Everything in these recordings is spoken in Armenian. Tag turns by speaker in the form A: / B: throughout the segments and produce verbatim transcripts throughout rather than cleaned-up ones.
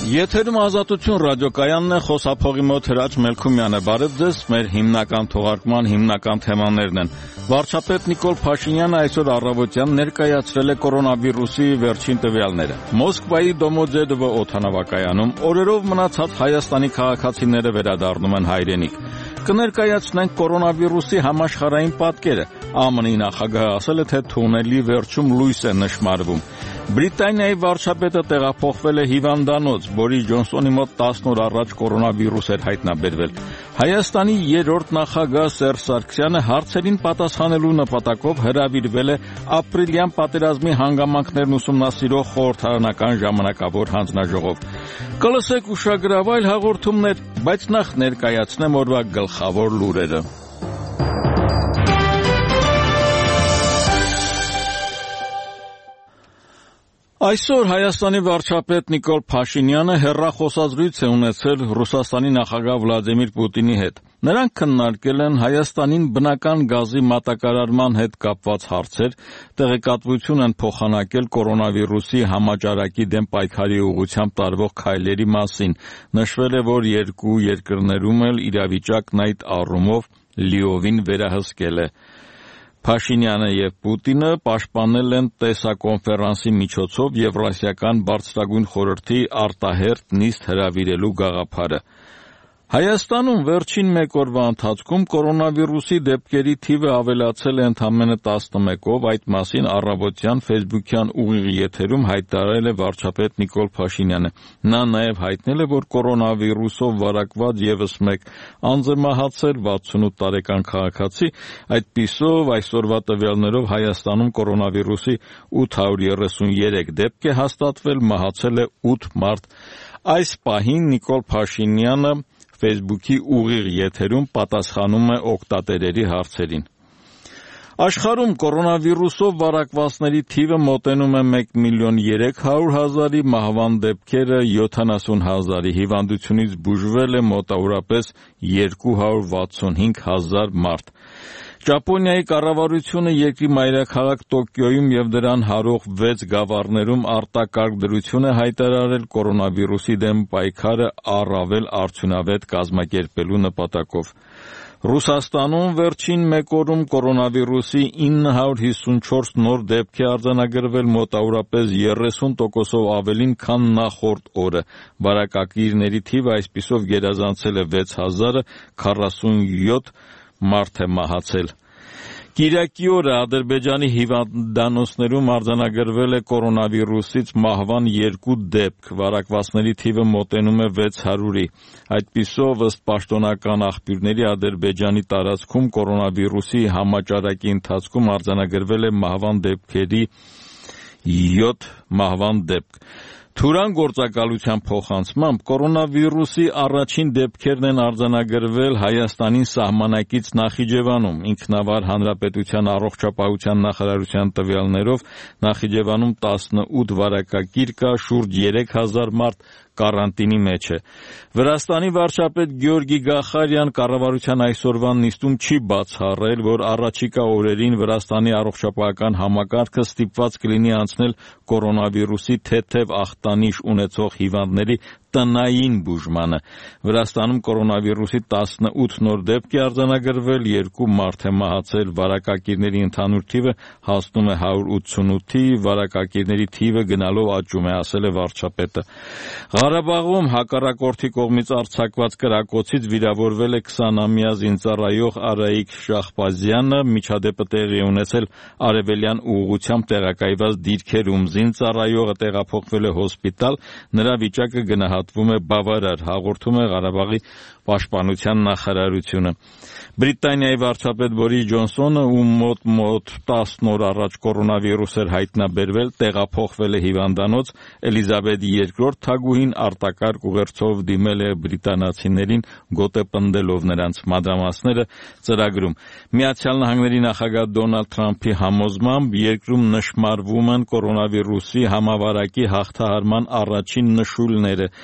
A: Եթերում Ազատություն ռադիոկայանն է, խոսափողի մոտ Հրաչ Մելքումյանը։ Բարև ձեզ, մեր հիմնական թողարկման հիմնական թեմաներն են։ Վարչապետ Նիկոլ Փաշինյանը այսօր առավոտյան ներկայացրել է կորոնավիրուսի վերջին տվյալները։ Մոսկվայի Դոմոդեդովո օդանավակայանում օրերով մնացած Հայաստանի քաղաքացիները վերադառնում են հայրենիք։ Կներկայացնենք կորոնավիրուսի համաշխարհային պատկերը։ ԱՄՆ-ի նախագահը ասել է, թե թունելի վերջում լույս է նշմարվում։ Բրիտանիայի վարչապետը տեղափոխվել է հիվանդանոց, Բորիս Ջոնսոնի մոտ տասն օր առաջ կորոնավիրուս էր հայտնաբերվել։ Հայաստանի երրորդ նախագահ Սերժ Սարգսյանը հարցերին պատասխանելու նպատակով հրավիրվել է ապրիլյան պատերազմի հանգամանքներն ուսումնասիրող խորհրդարանական ժամանակավոր հանձնաժողով։ Կլսեք ուշագրավ այլ հաղորդումներ, բայց նախ ներկայացնեմ օրվա գլխավոր լուրերը։ Այսօր Հայաստանի վարչապետ Նիկոլ Փաշինյանը հեռախոսազրույց է ունեցել Ռուսաստանի նախագահ Վլադիմիր Պուտինի հետ։ Նրանք քննարկել են Հայաստանին բնական գազի մատակարարման հետ կապված հարցեր, տեղեկատվություն են փոխանակել կորոնավիրուսի համաճարակի դեմ պայքարի ուղղությամբ տարվող քայլերի մասին։ Նշվել է, որ երկու երկրներում էլ իրավիճակն այդ առումով լիովին վերահսկել է։ Փաշինյանը եւ Պուտինը պաշտպանել են տեսակոնֆերանսի միջոցով Եվրասիական բարձրագույն խորհրդի արտահերթ նիստ հրավիրելու գաղափարը։ Հայաստանում վերջին մեկ օրվա ընթացքում կորոնավիրուսի դեպքերի թիվը ավելացել է ընդամենը տասնմեկով, այդ մասին առավոտյան ֆեյսբուքյան ուղիղ եթերում հայտարարել է վարչապետ Նիկոլ Փաշինյանը։ Նա նաև հայտնել է, որ կորոնավիրուսով վարակված եւս մեկ անձ է մահացել, վաթսունութ տարեկան քաղաքացի, այդպիսով այսօրվա տվյալներով Հայաստանում կորոնավիրուսի ութ հարյուր երեսունյերեք դեպք է հաստատվել, մահացել է ութ մարդ։ Այս պահին Նիկոլ Փաշինյանը Facebook-ի ուղիղ եթերում պատասխանում է օգտատերերի հարցերին։ Աշխարհում կորոնավիրուսով վարակվածների թիվը մոտենում է մեկ միլիոն երեք հարյուր հազարի, մահվան դեպքերը յոթանասուն հազարի, հիվանդությունից բուժվել է մոտավորապես երկու հարյուր վաթսունհինգ հազար մարդ։ Ճապոնիայի կառավարությունը երկրի մայրաքաղաք Տոկիոյում եւ դրան հարող վեց գավառներում արտակարգ դրություն է հայտարարել կորոնավիրուսի դեմ պայքարը առավել արդյունավետ կազմակերպելու նպատակով։ Ռուսաստանում վերջին մեկ օրում կորոնավիրուսի ինը հարյուր հիսունչորս նոր դեպք է արձանագրվել, մոտավորապես երեսուն տոկոսով ավելին, քան նախորդ օրը։ Վարակակիրների թիվը այսպիսով գերազանցել է վեց հազարը, քառասունյոթ մարդ է մահացել։ Կիրակի օրը Ադրբեջանի հիվանդանոցներում արձանագրվել է կորոնավիրուսից մահվան երկու դեպք, վարակվածների թիվը մոտենում է վեց հարյուրի։ Այդպիսով, ըստ պաշտոնական աղբյուրների, Ադրբեջանի տարածքում կորոնավիրուսի համաճարակի ընթացքում արձանագրվել է մահվան դեպքերի յոթ մահվան դեպք։ Թուրան գործակալության փոխանցմամբ կորոնավիրուսի առաջին դեպքերն են արձանագրվել Հայաստանին սահմանակից Նախիջևանում։ Ինքնավար Հանրապետության առողջապահության նախարարության տվյալներով Նախիջևանում տասնութ վարակակիր կա, շուրջ երեք հազար մարդ կարանտինի մեջ է։ Վրաստանի վարչապետ Գյորգի Գախարյան կառավարության այսօրվան նիստում չի բացառել, որ առաջիկա օրերին Վրաստանի առողջապահական համակարգը ստիպված կլինի անցնել կորոնավիրուսի թեթև ախտանիշ ունեցող հիվանդների տնային բուժմանը։ Վրաստանում կորոնավիրուսի տասնութ նոր դեպք է արձանագրվել, երկու մարդ է մահացել, վարակակիրների ընդհանուր թիվը հասնում է հարյուր ութսունութի, վարակակիրների թիվը գնալով աճում է, ասել է վարչապետը։ Ղարաբաղում հակառակորդի կողմից արձակված կրակոցից վիրավորվել է քսանամյա զինծառայող Արայիկ Շահբազյանը, միջադեպը տեղի է ունեցել արևելյան ուղղությամբ տեղակայված դիրքերում, զինծառայողը տեղափոխվել է հոսպիտալ, նրա վիճակը գնահատվում է բավարար, հաղորդում է Ղարաբաղի պաշտպանության նախարարությունը։ Բրիտանիայի վարչապետ Բորիս Ջոնսոնը, ում մոտ մոտ տասն օր առաջ կորոնավիրուս էր հայտնաբերվել, տեղափոխվել է հիվանդանոց, Էլիզաբեթ երկրորդ թագուհին արտակարգ ուղերձով դիմել է բրիտանացիներին, գոտեպնդելով նրանց մանրամասները ծրագրում։ Միացյալ Նահանգների նախագահ Դոնալդ Թրամփի համոզմամբ երկրում նշմարվում են կորոնավիրուսի համավարակի հաղթահարման առաջին նշույլները։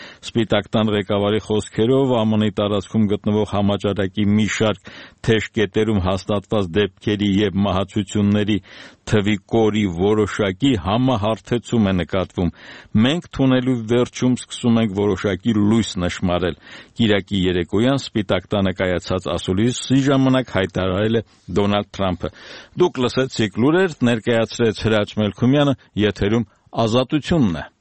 A: Սպիտակ տան ղեկավարի խոսքերով ԱՄՆ-ի տարածքում գտնվող համաճարակի մի շարք թեժ կետերում հաստատված դեպքերի եւ մահացությունների թվի կորի որոշակի համահարթեցում է նկատվում։ Մենք թունելի վերջում սկսում ենք որոշակի լույս նշմարել։ Կիրակի երեկոյան Սպիտակ տանը կայացած ասուլիսի ժամանակ հայտարարել է Դոնալդ Թրամփը։ Դուք լսեցիք լուրեր, ներկայացրեց Հրաչ Մելքումյանը, եթերում Ազատությունն է։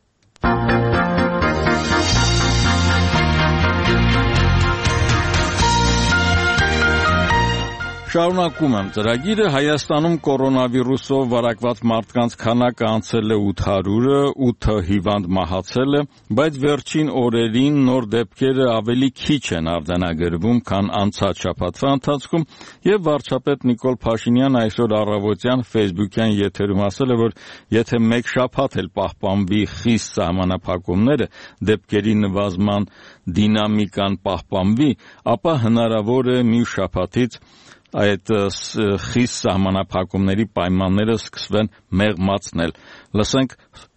A: Շարունակում եմ ծրագիրը։ Հայաստանում կորոնավիրուսով վարակված մարդկանց քանակը անցել է ութ հարյուրը, ութ հիվանդ մահացել է, բայց վերջին օրերին նոր դեպքերը ավելի քիչ են արձանագրվում, քան անցած շաբաթվա ընթացքում, եւ վարչապետ Նիկոլ Փաշինյանը այսօր առավոտյան Facebook-յան եթերում ասել է, որ եթե մեկ շաբաթ էլ պահպանվի խիստ սահմանափակումները, դեպքերի նվազման դինամիկան պահպանվի, ապա հնարավոր է մյուս շաբաթից այդ խիստ սահմանափակումների պայմանները սկսվեն մեղմացնել։ Լսենք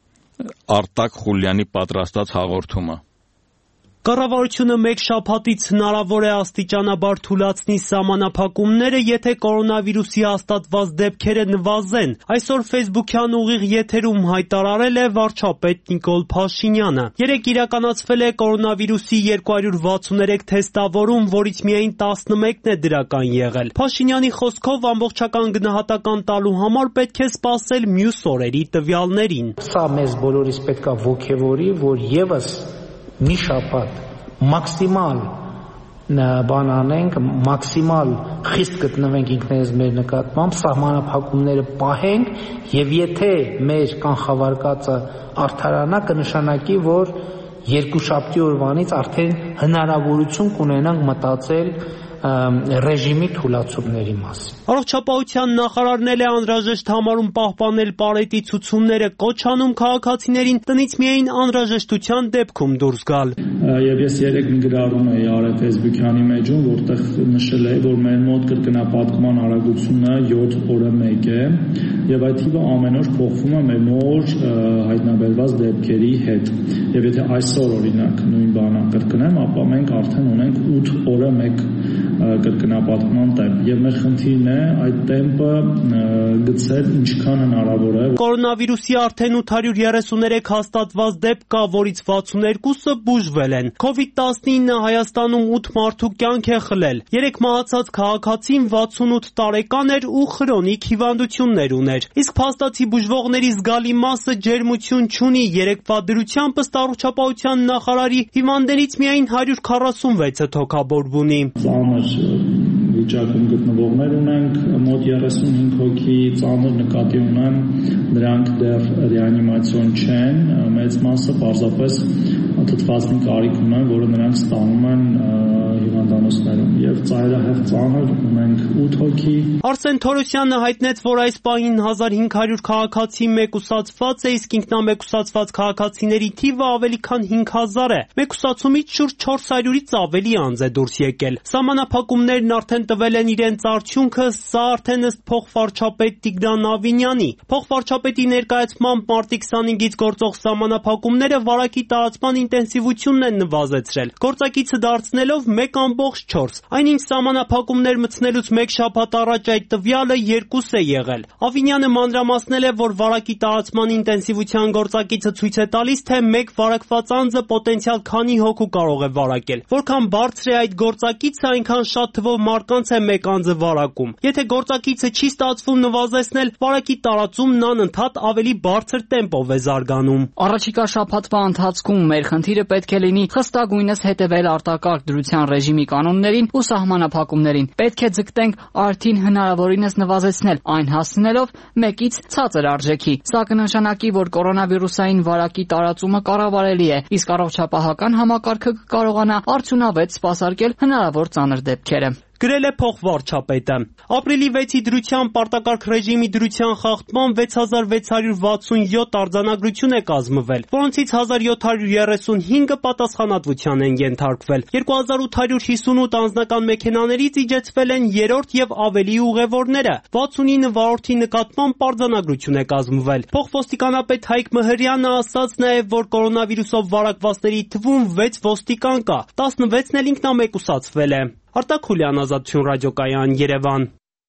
A: Արտակ Խուլյանի պատրաստած հաղորդումը։
B: Կառավարությունը մեկ շաբաթից հնարավոր է աստիճանաբար թուլացնի սահմանափակումները, եթե կորոնավիրուսի հաստատված դեպքերը նվազեն։ Այսօր Facebook-յան ուղիղ եթերում հայտարարել է վարչապետ Նիկոլ Փաշինյանը։ Երեկ իրականացվել է կորոնավիրուսի երկու հարյուր վաթսուներեք թեստավորում, որից միայն տասնմեկն է դրական եղել։ Փաշինյանի խոսքով ամբողջական գնահատական տալու համար պետք է սպասել մյուս օրերի տվյալներին։
C: Սա մեզ բոլորիս պետք է ոգևորի, որ եւս մի շաբաթ մաքսիմալ բան անենք, մաքսիմալ խիստ գտնվենք ինքներս մեր նկատմամբ, սահմանափակումները պահենք եւ եթե մեր կանխավարկածը արդարանա, կնշանակի, որ երկուշաբթի օրվանից արդեն հնարավորություն կունենանք մտածել ռեժիմի թուլացումների մասին։
B: Առողջապահության նախարարն էլ է անհրաժեշտ համարում պահպանել պարետի ցուցումները, կոչ անում քաղաքացիներին տնից միայն անհրաժեշտության դեպքում դուրս գալ։
D: Եվ ես երեք մի գրառում էի արել Facebook-յանի մեջում, որտեղ նշել է, որ մեր մոտ կրկնապատկման արագությունը յոթ օրը մեկ է, եւ այդ թիվը ամեն օր փոխվում է մեր նոր հայտնաբերված դեպքերի հետ։ Եվ եթե այսօր օրինակ նույն բանը կրկնեմ, ապա մենք արդեն ունենք ութ օրը մեկ կրկնապատկման տեմպ եւ մեր խնդիրն է այդ տեմպը գցել ինչքան հնարավոր է։
B: Կորոնավիրուսի արդեն ութ հարյուր երեսուներեք հաստատված դեպք կա, որից վաթսուներկուսը բուժվել են։ քովիդ տասնինը Հայաստանում ութ մարդու կյանք է խլել։ Երեք մահացած քաղաքացին վաթսունութ տարեկան էր ու խրոնիկ հիվանդություններ ուներ։ Իսկ փաստացի բուժվողների զգալի մասը ջերմություն չունի։ Երեկվա դրությամբ ըստ առողջապահության նախարարի հիվանդներից միայն հարյուր քառասունվեցը թոքաբորբ ունի։
D: Վիճակում գտնվողներ ունենք մոտ երեսունհինգ հոգի, ծանր նկատի ունեմ, նրանք դեռ ռեանիմացիոն չեն, մեծ մասը պարզապես թթվածնի կարիք ունեն, որը նրանք ստանում են հիվանդանոցներում եւ ծայրահեղ ծանր ունենք ութ հոգի։
B: Արսեն Թորոսյանը հայտնեց, որ այս պահին հազար հինգ հարյուր քաղաքացի մեկուսացված է, իսկ ինքնամեկուսացված քաղաքացիների թիվը ավելի քան հինգ հազար է։ Մեկուսացումից շուրջ չորս հարյուրից ավելի անձ է դուրս եկել։ Սահմանափակումներն արդեն տվել են իրենց արդյունքը, սա արդեն ըստ փոխվարչապետ Տիգրան Ավինյանի։ Փոխվարչապետի ներկայացմամբ մարտի քսանհինգից գործող սահմանափակումները վարակի տարածման ինտենսիվությունն են նվազեցրել, գործակիցը դարձնելով մեկ ամբողջ չորս։ Այնինչ սահմանափակումներ մտցնելուց մեկ շաբաթ առաջ այդ տվյալը երկուս է եղել։ Ավինյանը մանրամասնել է, որ վարակի տարածման ինտենսիվության գործակիցը ցույց է տալիս, թե մեկ վարակված անձը պոտենցիալ քանի հոգու կարող է վարակել։ Որքան բարձր է այդ գործակիցը, այնքան շատ թվով մարդկանց է մեկ անձը վարակում։ Եթե գործակիցը չի ստացվում նվազեցնել, վարակի տարածումն անընդհատ ավելի բարձր տեմպով է զարգանում։
E: Առաջիկա շաբաթվա ընթացքում մեր խնդիրը պետք է լինի խստագույնս հետևել արտակարգ դրության ռեժիմի կանոններին ու սահմանափակումներին։ Պետք է ձգտենք արդին հնարավորինս նվազեցնել, այն հասցնելով մեկից ցածր արժեքի։ Սա կնշանակի, որ կորոնավիրուսային վարակի տարածումը կառավարելի է, իսկ առողջապահական համակարգը կկարողանա արդյունավետ սպասարկել հնարավոր ծանր դեպքերը։
B: գրել է փոխվարչապետը։ Ապրիլի վեցի դրությամբ պարտակարգ ռեժիմի դրության խախտման վեց հազար վեց հարյուր վաթսունյոթ արձանագրություն է կազմվել, որոնցից հազար յոթ հարյուր երեսունհինգը պատասխանատվության են ենթարկվել։ երկու հազար ութ հարյուր հիսունութ անձնական մեքենաներից իջեցվել են երրորդ եւ ավելի ուղևորները։ վաթսունինը վարորդի նկատմամբ արձանագրություն է կազմվել։ Փոխոստիկանապետ Հայկ Մհրյանը ասաց նաեւ, որ կորոնավիրուսով վարակվածների թվում վեց ոստիկան կա, տասնվեցն էլ ինքնամեկուսացվել է։ Արտակ Խուլյան, Ազատություն ռադիոկայան, Երևան։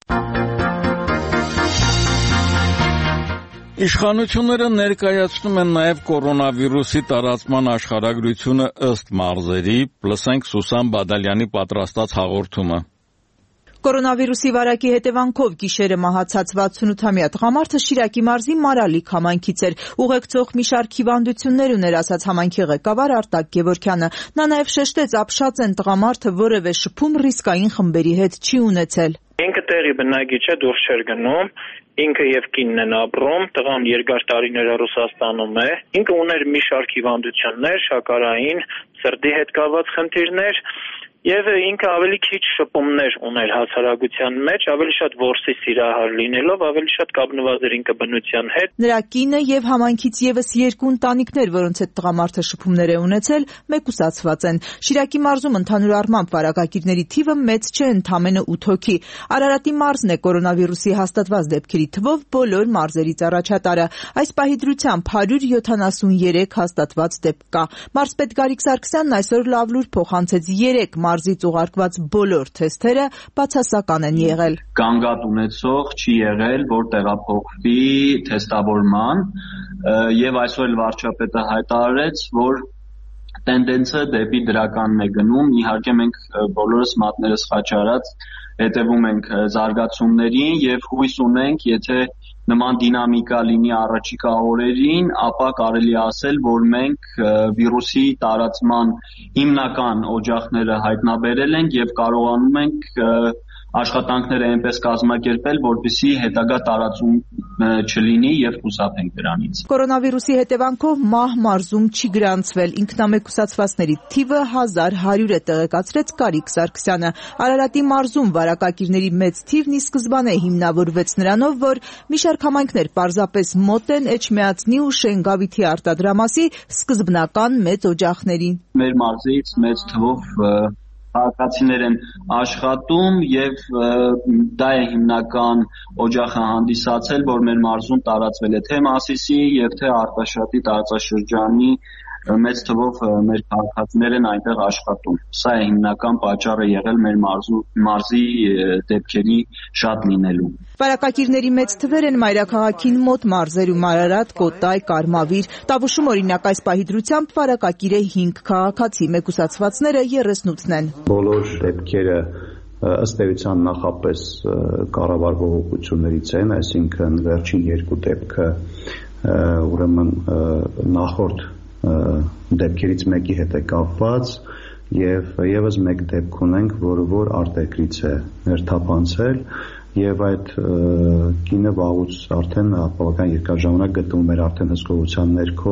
A: Իշխանությունները ներկայացնում են նաև կորոնավիրուսի տարածման աշխարհագրությունը ըստ մարզերի, լսենք Սուսան Բադալյանի պատրաստած հաղորդումը։
F: Կորոնավիրուսի վարակի հետևանքով գիշերը մահացած վաթսունութամյա տղամարդը Շիրակի մարզի Մարալիկ համայնքից էր։ Ուղեկցող մի շարք հիվանդություններ ուներ, ասաց համայնքի ղեկավար Արտակ Գևորգյանը։ Նա նաև շեշտեց, ապշած են տղամարդը որևէ շփում ռիսկային խմբերի հետ չի ունեցել։
G: Ինքը տեղի բնակիչ է, դուրս չէր գնում, ինքը եւ կինն են ապրում, տղան երկար տարիներ Ռուսաստանում է, ինքը ուներ մի շարք հիվանդություններ, շաքարային, սրտի հետ կապված խնդիրներ, եւ ինքը ավելի քիչ շփումներ ուներ հասարակության մեջ, ավելի շատ որսի սիրահար լինելով, ավելի շատ կապնված էր ինքը բնության հետ։
F: Նրա կինը եւ համայնքից եւս երկու ընտանիքներ, որոնց հետ տղամարդը շփումներ է ունեցել, մեկուսացված են։ Շիրակի մարզում ընդհանուր առմամբ վարակագիրների թիվը մեծ չէ, ընդամենը ութ հոգի։ Արարատի մարզն է կորոնավիրուսի հաստատված դեպքերի թվով բոլոր մարզերից առաջատարը։ Այս պահի դրությամբ հարյուր յոթանասուներեք հաստատված դեպք կա։ Մարզպետ Գարիկ Սարգսյանն այսօր լավ լուր փոխանցեց երեք մարզից ուղարկված բոլոր թեստերը բացասական են եղել։
H: Գանգատ ունեցող չի եղել, որ տեղափոխվի թեստավորման, եւ այսօր վարչապետը հայտարարեց, որ տենդենսը դեպի դրականն է գնում։ Իհարկե մենք բոլորս մատներս խաչարած հետևում ենք զարգացումներին եւ հույս ունենք, եթե նման դինամիկա լինի առաջիկա օրերին, ապա կարելի ասել, որ մենք վիրուսի տարածման հիմնական օջախները հայտնաբերել ենք եւ կարողանում ենք աշխատանքները այնպես կազմակերպել, որպեսզի հետագա տարածում չլինի եւ խուսափենք դրանից։
F: Կորոնավիրուսի հետևանքով մահ մարզում չի գրանցվել, ինքնամեկուսացվածների թիվը հազար հարյուր է, տեղեկացրեց Գարիկ Սարգսյանը։ Արարատի մարզում վարակագիրների մեծ թիվն ի սկզբանե հիմնավորվեց նրանով, որ մի շարք համայնքներ պարզապես մոտ են Էջմիածնի ու Շենգավիթի արտադրամասի սկզբնական մեծ օջախներին։
H: Մեր մարզից մեծ թվով քաղաքացիներ են աշխատում եւ դա է հիմնական օջախը հանդիսացել, որ մեր մարզում տարածվել է թե Մասիսի եւ թե Արտաշատի տարածաշրջանի մեծ թվով մեր քաղաքացիներ են այնտեղ աշխատում։ Սա է հիմնական պատճառը եղել մեր մարզու մարզի դեպքերի շատ լինելու։
F: Վարակագիրների մեծ թվեր են մայրաքաղաքին մոտ մարզերում Արարատ, Կոտայ, Կարմավիր։ Տավուշում օրինակ այս պահի դրությամբ վարակագիր է հինգ քաղաքացի, մեկուսացվածները երեսնութն են։
I: Բոլոր դեպքերը ըստ էության նախապես կառավարվող ուղղություններից են, այսինքն վերջին երկու դեպքը ուրեմն նախորդ դեպքերից մեկի հետ է կապված եւ եւս մեկ դեպք ունենք, որը որ արտերկրից է ներթափանցել եւ այդ կինը վաղուց արդեն բավական երկար ժամանակ գտնվում էր արդեն հսկողության ներքո։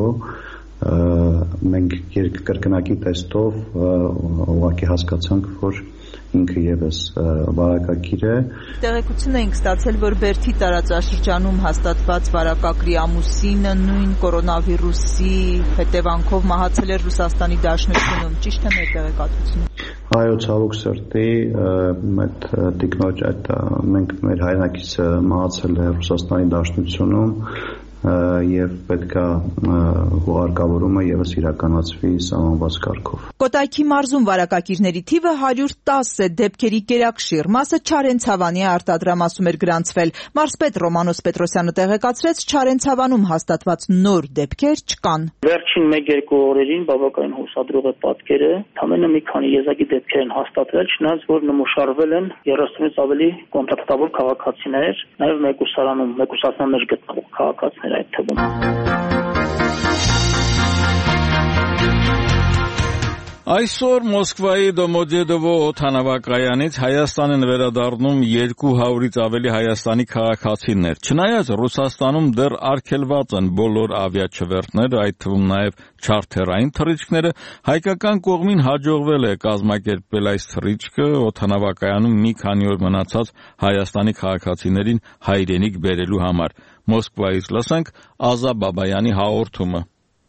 I: Մենք կրկնակի տեստով ուղղակի հասկացանք, որ ինքը եւս վարակագիր է։
F: Տեղեկություն ենք ստացել, որ Բերդի տարածաշրջանում հաստատված վարակագրի ամուսինը նույն կորոնավիրուսի հետևանքով մահացել էր Ռուսաստանի Դաշնությունում, ճիշտ է մեր տեղեկատվությունը։
I: Այո, ցավոք սրտի, այդ տիկնոջ այդ մենք մեր հայրենակիցը մահացել է Ռուսաստանի Դաշնությունում եւ պետքա հուղարկավորումը եւս իրականացվի սահմանված կարգով։
F: Կոտայքի մարզում վարակագիրների թիվը հարյուր տասը է, դեպքերի գերակշիռ մասը Չարենցավանի արտադրամասում էր գրանցվել։ Մարզպետ Ռոմանոս Պետրոսյանը տեղեկացրեց, Չարենցավանում հաստատված նոր դեպքեր չկան։
J: Վերջին մեկ-երկու օրերին բավական հուսադրող է պատկերը, ամենը մի քանի եզակի դեպքեր են հաստատվել, չնայած որ նմուշարվել են երեսունից ավելի կոնտակտավոր քաղաքացիներ, նաեւ մեկուսարանում մեկուսացման մեջ գտնվող քաղաքացիներ այդ թվում։
A: Այսօր Մոսկվայի Դոմոդեդովո օդանավակայանից Հայաստան են վերադառնում երկու հարյուրից ավելի Հայաստանի քաղաքացիներ։ Չնայած Ռուսաստանում դեռ արգելված են բոլոր ավիաչվերթները, այդ թվում նաև չարթերային թռիչքները, հայկական կողմին հաջողվել է կազմակերպել այս թռիչքը օդանավակայանում մի քանի օր մնացած Հայաստանի քաղաքացիներին հայրենիք բերելու համար։ Մոսկվայից լսենք Ազա Բաբայանի հաղորդումը։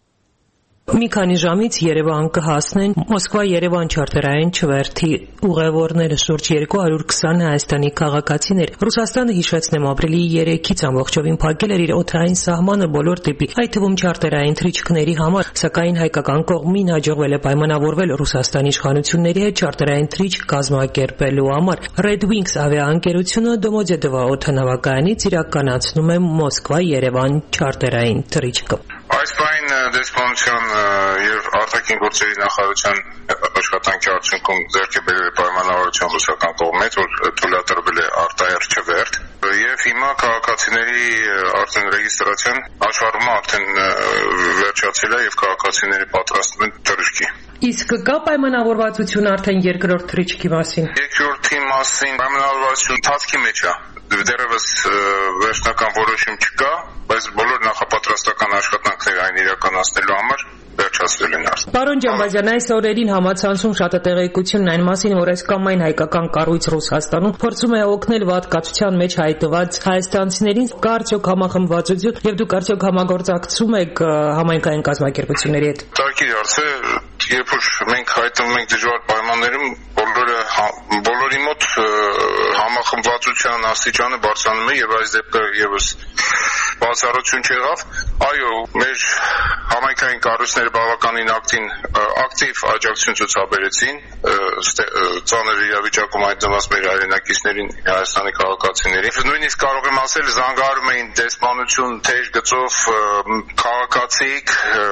K: Մի քանի ժամից Երևան կհասնեն Մոսկվա-Երևան չարտերային չվերթի ուղևորները շուրջ երկու հարյուր քսան Հայաստանի քաղաքացիներ։ Ռուսաստանը, հիշեցնեմ, ապրիլի երեքից ամբողջովին փակել էր իր օդային սահմանը բոլոր տիպի, այդ թվում չարտերային թռիչքների համար, սակայն հայկական կողմին հաջողվել է պայմանավորվել Ռուսաստանի իշխանությունների հետ չարտերային թռիչք կազմակերպելու համար։ Red Wings ավիաընկերությունը Դոմոդեդովո օդանավակայանից իրականացնում է Մոսկվա-Երևան չարտերային թռիչքը։
L: Այս բան դեսպանության եւ արտաքին գործերի նախարարության աշխատանքի արդյունքում ձեռք է բերվել պայմանավորություն ռուսական կողմից, որ թույլատրվել է արտահերթ չվերթ, եւ հիմա քաղաքացիների արդեն ռեգիստրացիան աշխարհում արդեն վերջացել է եւ քաղաքացիները պատրաստվում են թռիչքի։
K: Իսկ կա պայմանավորվածություն արդեն երկրորդ թռիչքի մասին։
L: Երկրորդի մասին պայմանավորվածություն ընթացքի մեջ է։ Դեռևս վերջնական որոշում չկա, բայց բոլոր նախապատրաստական աշխատանքները այն իրականացնելու համար վերջացվել են արդեն։
K: Պարոն Ջամբազյան, այս օրերին համացանցում շատ է տեղեկությունն այն մասին, որ այս կամ այն հայկական կառույց Ռուսաստանում փորձում է օգնել վատկացության մեջ հայտնված հայաստանցիներին, կա արդյոք համախմբվածություն եւ դուք արդյոք համագործակցում եք համայնքային կազմակերպությունների հետ։
L: Տակի հարց է, երբ որ մենք հայտնվում ենք դժվար պայմաններում, բոլորը բոլորի մոտ համախմբվածության աստիճանը բարձրանում է եւ այս դեպքը եւս բացառություն չեղավ։ Այո, մեր համայնքային կառույցները բավականին ակտին ակտիվ աջակցություն ցուցաբերեցին ծանր իրավիճակում հայտնված մեր հայրենակիցներին, Հայաստանի քաղաքացիներին։ Նույնիսկ կարող եմ ասել, զանգահարում էին դեսպանություն թեժ գծով քաղաքացիք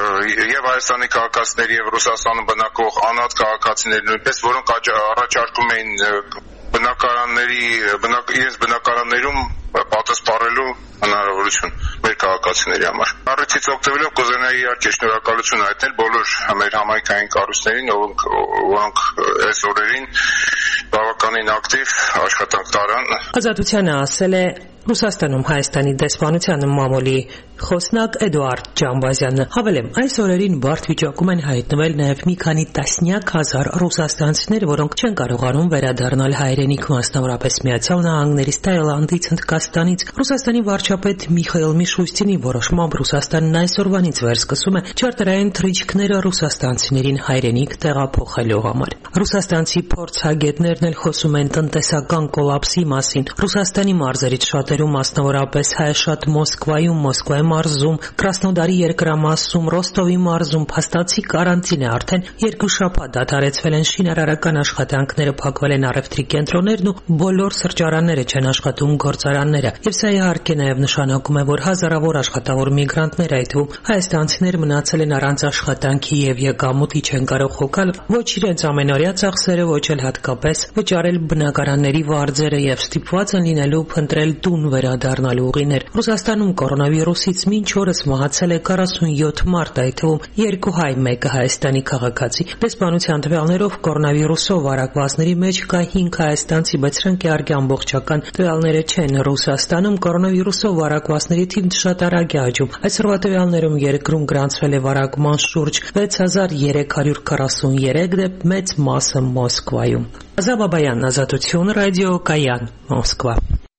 L: եւ Հայաստանի քաղաքացիներ եւ Ռուսաստանում բնակվող անհատ քաղաքացիներ նույնպես, որոնք առաջարկում էին բնակարանների իրենց բնակարաններում պատասխանելու հնարավորություն մեր քաղաքացիների համար։ Առիթից օգտվելով կուզենայի իհարկե շնորհակալություն հայտնել բոլոր մեր համայնքային կառույցներին, որոնք այս օրերին բավականին ակտիվ աշխատանք տարան։
K: Ազատությանը ասել է Ռուսաստանում Հայաստանի դեսպանության մամուլի խոսնակ Էդուարդ Ջամբազյանը։ Հավելեմ, այս օրերին բարդ վիճակում են հայտնվել նաև մի քանի տասնյակ հազար ռուսաստանցիներ, որոնք չեն կարողանում վերադառնալ հայրենիք, մասնավորապես Միացյալ Նահանգներից, Թայլանդից, Հնդկաստանից։ Ռուսաստանի վարչապետ Միխայիլ Միշուստինի որոշմամբ Ռուսաստանն այսօրվանից վերսկսում է չարտերային թռիչքները ռուսաստանցիներին հայրենիք տեղափոխելու համար։ Ռուսաստանցի փորձագետներն էլ խոսում են տնտեսական կոլապսի մասին։ Ռուսաստանի մարզերից շատերում, մասնավորապես Հայաշատ Մոսկվայում, Մոսկվայի մարզում, Կրասնոդարի երկրամասում, Ռոստովի մարզում փաստացի կարանտին է արդեն երկու շաբաթ դադարեցվել են շինարարական աշխատանքները, փակվել են առևտրի կենտրոններն ու բոլոր սրճարանները չեն աշխատում գործարանները։ Եվ սա իհարկե նաև նշանակում է, որ հազարավոր աշխատավոր միգրանտներ, այդ թվում հայաստանցիներ, մնացել են առանց աշխատանքի եւ եկամուտի, չեն կարող հոգալ ոչ իրենց ամենօրյա ծախսերը, ոչ էլ հատկապես վճարել բնակարանների վարձերը եւ ստիպված են լինելու փնտրել տուն վերադառնալու ուղիներ։ Ռուսաստանում կորոնավիրուսից մինչ օրս մահացել է քառասունյոթ մարդ, այդ թվում երկու հայ, մեկը հայաստանի քաղաքացի։ Դեսպանության տվյալներով կորոնավիրուսով վարակվածների մեջ կա հինգ հայաստանցի, բայց սրանք իհարկե ամբողջական տվյալները չեն։ Ռուսաստանում կորոնավիրուսով վարակվածների թիվն շատ արագ է աճում։ Այսօրվա տվյալներում երկրում գրանցվել է վարակման շուրջ վեց հազար երեք հարյուր քառասուներեք դեպք, մեծ մասը Մոսկվայում։ Ազա Բաբայան, Ազատություն, ռադիո Կայան, Մոսկվա։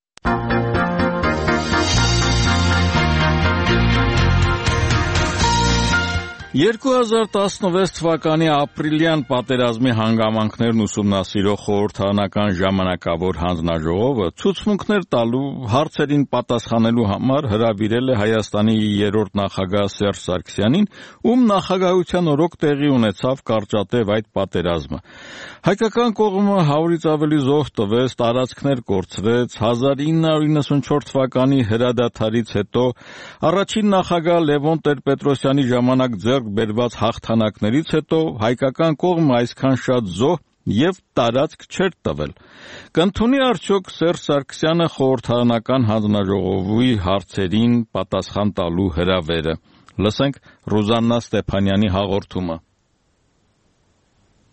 A: երկու հազար տասնվեց թվականի ապրիլյան պատերազմի հանգամանքներն ուսումնասիրող խորհրդարանական ժամանակավոր հանձնաժողովը ցուցմունքներ տալու հարցերին պատասխանելու համար հրավիրել է Հայաստանի երրորդ նախագահ Սերժ Սարգսյանին, ում նախագահության օրոք տեղի ունեցավ կարճատև այդ պատերազմը։ Հայկական կողմը հարյուրից ավելի զոհ տվեց, տարածքներ կորցրեց, հազար ինը հարյուր իննսունչորդ թվականի հրադադարից հետո առաջին նախագահ Լևոն Տեր-Պետրոսյանի ժամանակ ձեռք բերված հաղթանակներից հետո հայկական կողմը այսքան շատ զոհ եւ տարածք չէր տվել։ Կընդունի արդյոք Սերժ Սարգսյանը խորհրդարանական հանձնաժողովի հարցերին պատասխան տալու հրավերը։ Լսենք Ռուզաննա Ստեփանյանի հաղորդումը։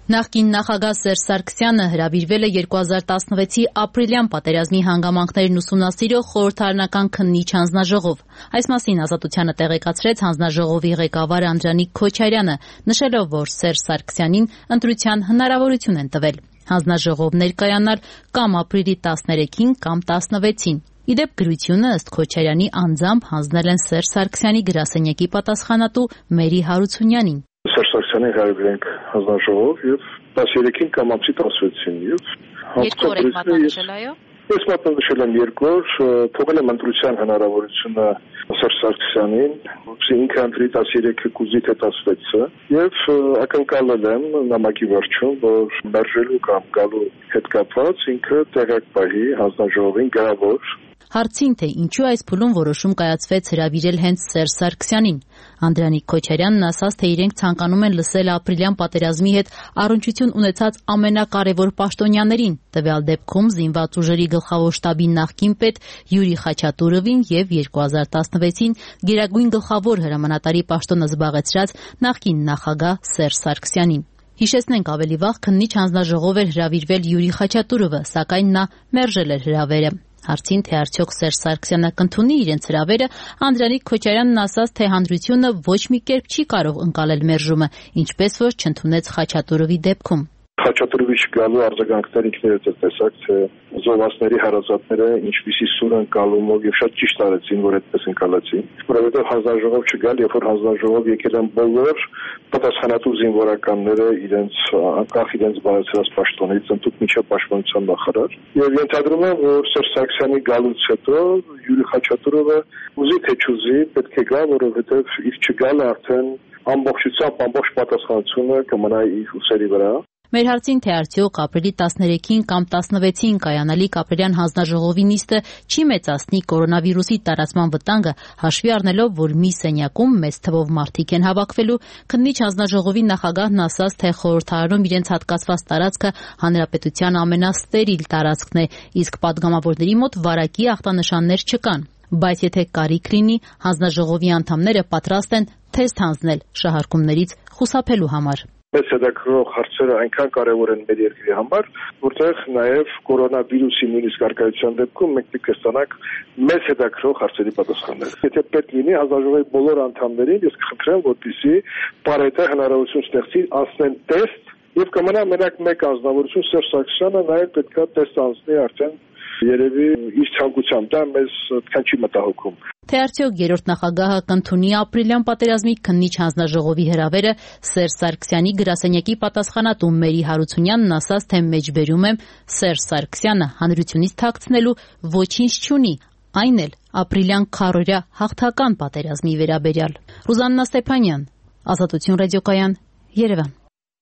M: Նախկին նախագահ Սերժ Սարգսյանը հրավիրվել է երկու հազար տասնվեցի ապրիլյան պատերազմի հանգամանքներն ուսումնասիրող խորհրդարանական քննիչ հանձնաժողով։ Այս մասին Ազատությանը տեղեկացրեց հանձնաժողովի ղեկավար Անդրանիկ Քոչարյանը, նշելով, որ Սերժ Սարգսյանին ընտրության հնարավորություն են տվել։ Հանձնաժողով ներկայանալ կամ ապրիլի տասներեքին կամ տասնվեցին։ Իդեպ գրությունը ըստ Քոչարյանի անձամբ հանձնել են Սերժ Սարգսյանի գրասենյակի պատասխանատու Մերի Հարությունյանին։
N: Սերժ Սարգսյանին հրավիրենք հանձնաժողով եւ տասներեքին կամ ամսի տասվեցին եւ
M: երկու օր եք մատնանշել, այո։
N: Ես մատնանշել եմ երկու օր, թողել եմ ընտրության հնարավորությունը Սերժ Սարգսյանին, որպեսզի ինքը ընտրի տասներեքը կուզի թե տասվեցը եւ ակնկալել եմ նամակի վերջում, որ մերժելու կամ գալու հետ կապված ինքը տեղեկ պահի հանձնաժողովին գրավոր։
M: Հարցին, թե ինչու այս փուլում որոշում կայացվեց հրավիրել հենց Սերժ Սարգսյանին, Անդրանիկ Քոչարյանն ասաց, թե իրենք ցանկանում են լսել ապրիլյան պատերազմի հետ առնչություն ունեցած ամենակարևոր պաշտոնյաներին, տվյալ դեպքում զինված ուժերի գլխավոր շտաբի նախկին պետ Յուրի Խաչատուրովին եւ երկու հազար տասնվեցին գերագույն գլխավոր հրամանատարի պաշտոնը զբաղեցրած նախկին նախագահ Սերժ Սարգսյանին։ Հիշեցնենք, ավելի վաղ քննիչ հանձնաժողով էր հրավիրվել Յուրի Խաչատուրովը, սակայն նա մերժել էր հրավերը։ Հարցին, թե արդյոք Սերժ Սարգսյանը կընդունի իրենց հրավերը, Անդրանիկ Քոչարյանն ասաց, թե հանրությունը ոչ մի կերպ չի կարող ընկալել մերժումը, ինչպես որ չընդունեց Խաչատուրովի դեպքում։
N: Խաչատուրովի գալու արձագանքներ ինքներդ եք տեսակ, թե զովասների հարազատները ինչպիսի սուր ընկալումով եւ շատ ճիշտ արեցին, որ այդպես ընկալեցին, որովհետեւ հանձնաժողով չգալ, երբ որ հանձնաժողով եկել են բոլոր պատասխանատու զինվորականները իրենց անկախ իրենց բարեցրած պաշտոնից, ընդհանուր միջև պաշտպանության նախարար, եւ ենթադրում եմ, որ Սերժ Սարգսյանի գալուց հետո Յուրի Խաչատուրովը ուզի թե չուզի պետք է գա, որովհետեւ իր չգալը արդեն ամբողջությամբ ամբողջ պատասխանատվությունը կմնա իր ուսերի վրա։
M: Մեր հարցին, թե արդյոք ապրիլի տասներեքին կամ տասնվեցին կայանալիք ապրիլյան հանձնաժողովի նիստը չի մեծացնի կորոնավիրուսի տարածման վտանգը, հաշվի առնելով, որ մի սենյակում մեծ թվով մարդիկ են հավաքվելու, քննիչ հանձնաժողովի նախագահն ասաց, թե խորհրդարանում իրենց հատկացված տարածքը հանրապետության ամենաստերիլ տարածքն է, իսկ պատգամավորների մոտ վարակի ախտանշաններ չկան։ Բայց եթե կարիք լինի, հանձնաժողովի անդամները պատրաստ են թեստ հանձնել շահարկումներից խուսափելու համար։
N: Մեծ հետաքրքրող հարցերը այնքան կարևոր են մեր երկրի համար, որտեղ նաև կորոնավիրուսի նույնիսկ արկայության դեպքում մենք պետք է ստանանք մեծ հետաքրքրող հարցերի պատասխաններ։ Եթե պետք լինի, հանձնաժողովի բոլոր անդամներին ես կխնդրեմ, որպեսզի բարեհայտ հնարավորություն ստեղծի անցնեն տեստ եւ կմնա մենակ մեկ անձնավորություն Սերժ Սարգսյանը նաև պետք է տեստ անցնի արդեն երևի իր ցանկությամբ, դա մեզ այդքան չի մտահոգում։
M: Թե արդյոք երրորդ նախագահը կընդունի ապրիլյան պատերազմի քննիչ հանձնաժողովի հրավերը, Սերժ Սարգսյանի գրասենյակի պատասխանատու Մերի Հարությունյանն ասաց, թե մեջբերում եմ Սերժ Սարգսյանը հանրությունից թաքցնելու ոչինչ չունի, այն էլ ապրիլյան քառօրյա հաղթական պատերազմի վերաբերյալ։ Ռուզաննա Ստեփանյան, Ազատություն ռադիոկայան, Երևան։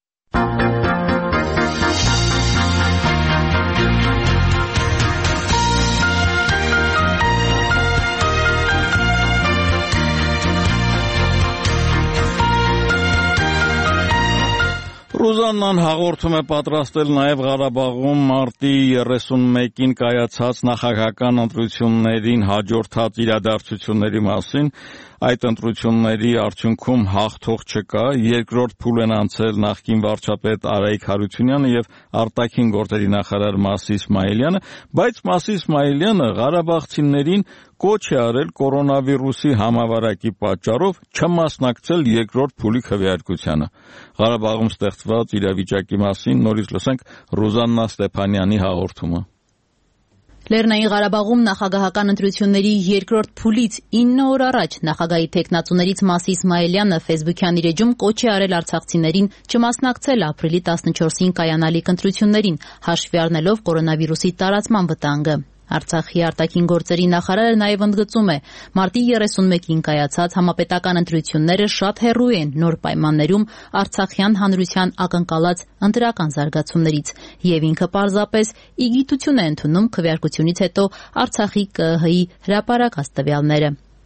A: Ռուզաննան հաղորդում է պատրաստել նաև Ղարաբաղում մարտի երեսունմեկին կայացած նախագահական ընտրություններին հաջորդած իրադարձությունների մասին։ Այդ ընտրությունների արդյունքում հաղթող չկա, երկրորդ փուլ են անցել նախկին վարչապետ Արայիկ Հարությունյանը եւ արտաքին գործերի նախարար Մասի Իսմայելյանը, բայց Մասի Իսմայելյանը ղարաբաղցիներին կոչ է արել կորոնավիրուսի համավարակի պատճառով չմասնակցել երկրորդ փուլի քվեարկությանը։ Ղարաբաղում ստեղծված իրավիճակի մասին նորից լսենք Ռուզաննա Ստեփանյանի հաղորդումը։
M: Լեռնային Ղարաբաղում նախագահական ընտրությունների երկրորդ փուլից ինը օր առաջ նախագահի թեկնածուներից Մասի Իսմայելյանը Facebook-յան իր էջում կոչ է արել արցախցիներին չմասնակցել ապրիլի տասնչորսին կայանալիք ընտրություններին, հաշվի առնելով կորոնավիրուսի տարածման վտանգը։ Արցախի արտաքին գործերի նախարարը նաև ընդգծում է, մարտի երեսունմեկին կայացած համապետական ընտրությունները շատ հեռու են նոր պայմաններում արցախյան հանրության ակնկալած ընտրական զարգացումներից, եւ ինքը պարզապես ի գիտություն է ընդունում քվեարկությունից հետո Արցախի ԿԸՀ-ի հրապարակած տվյալները։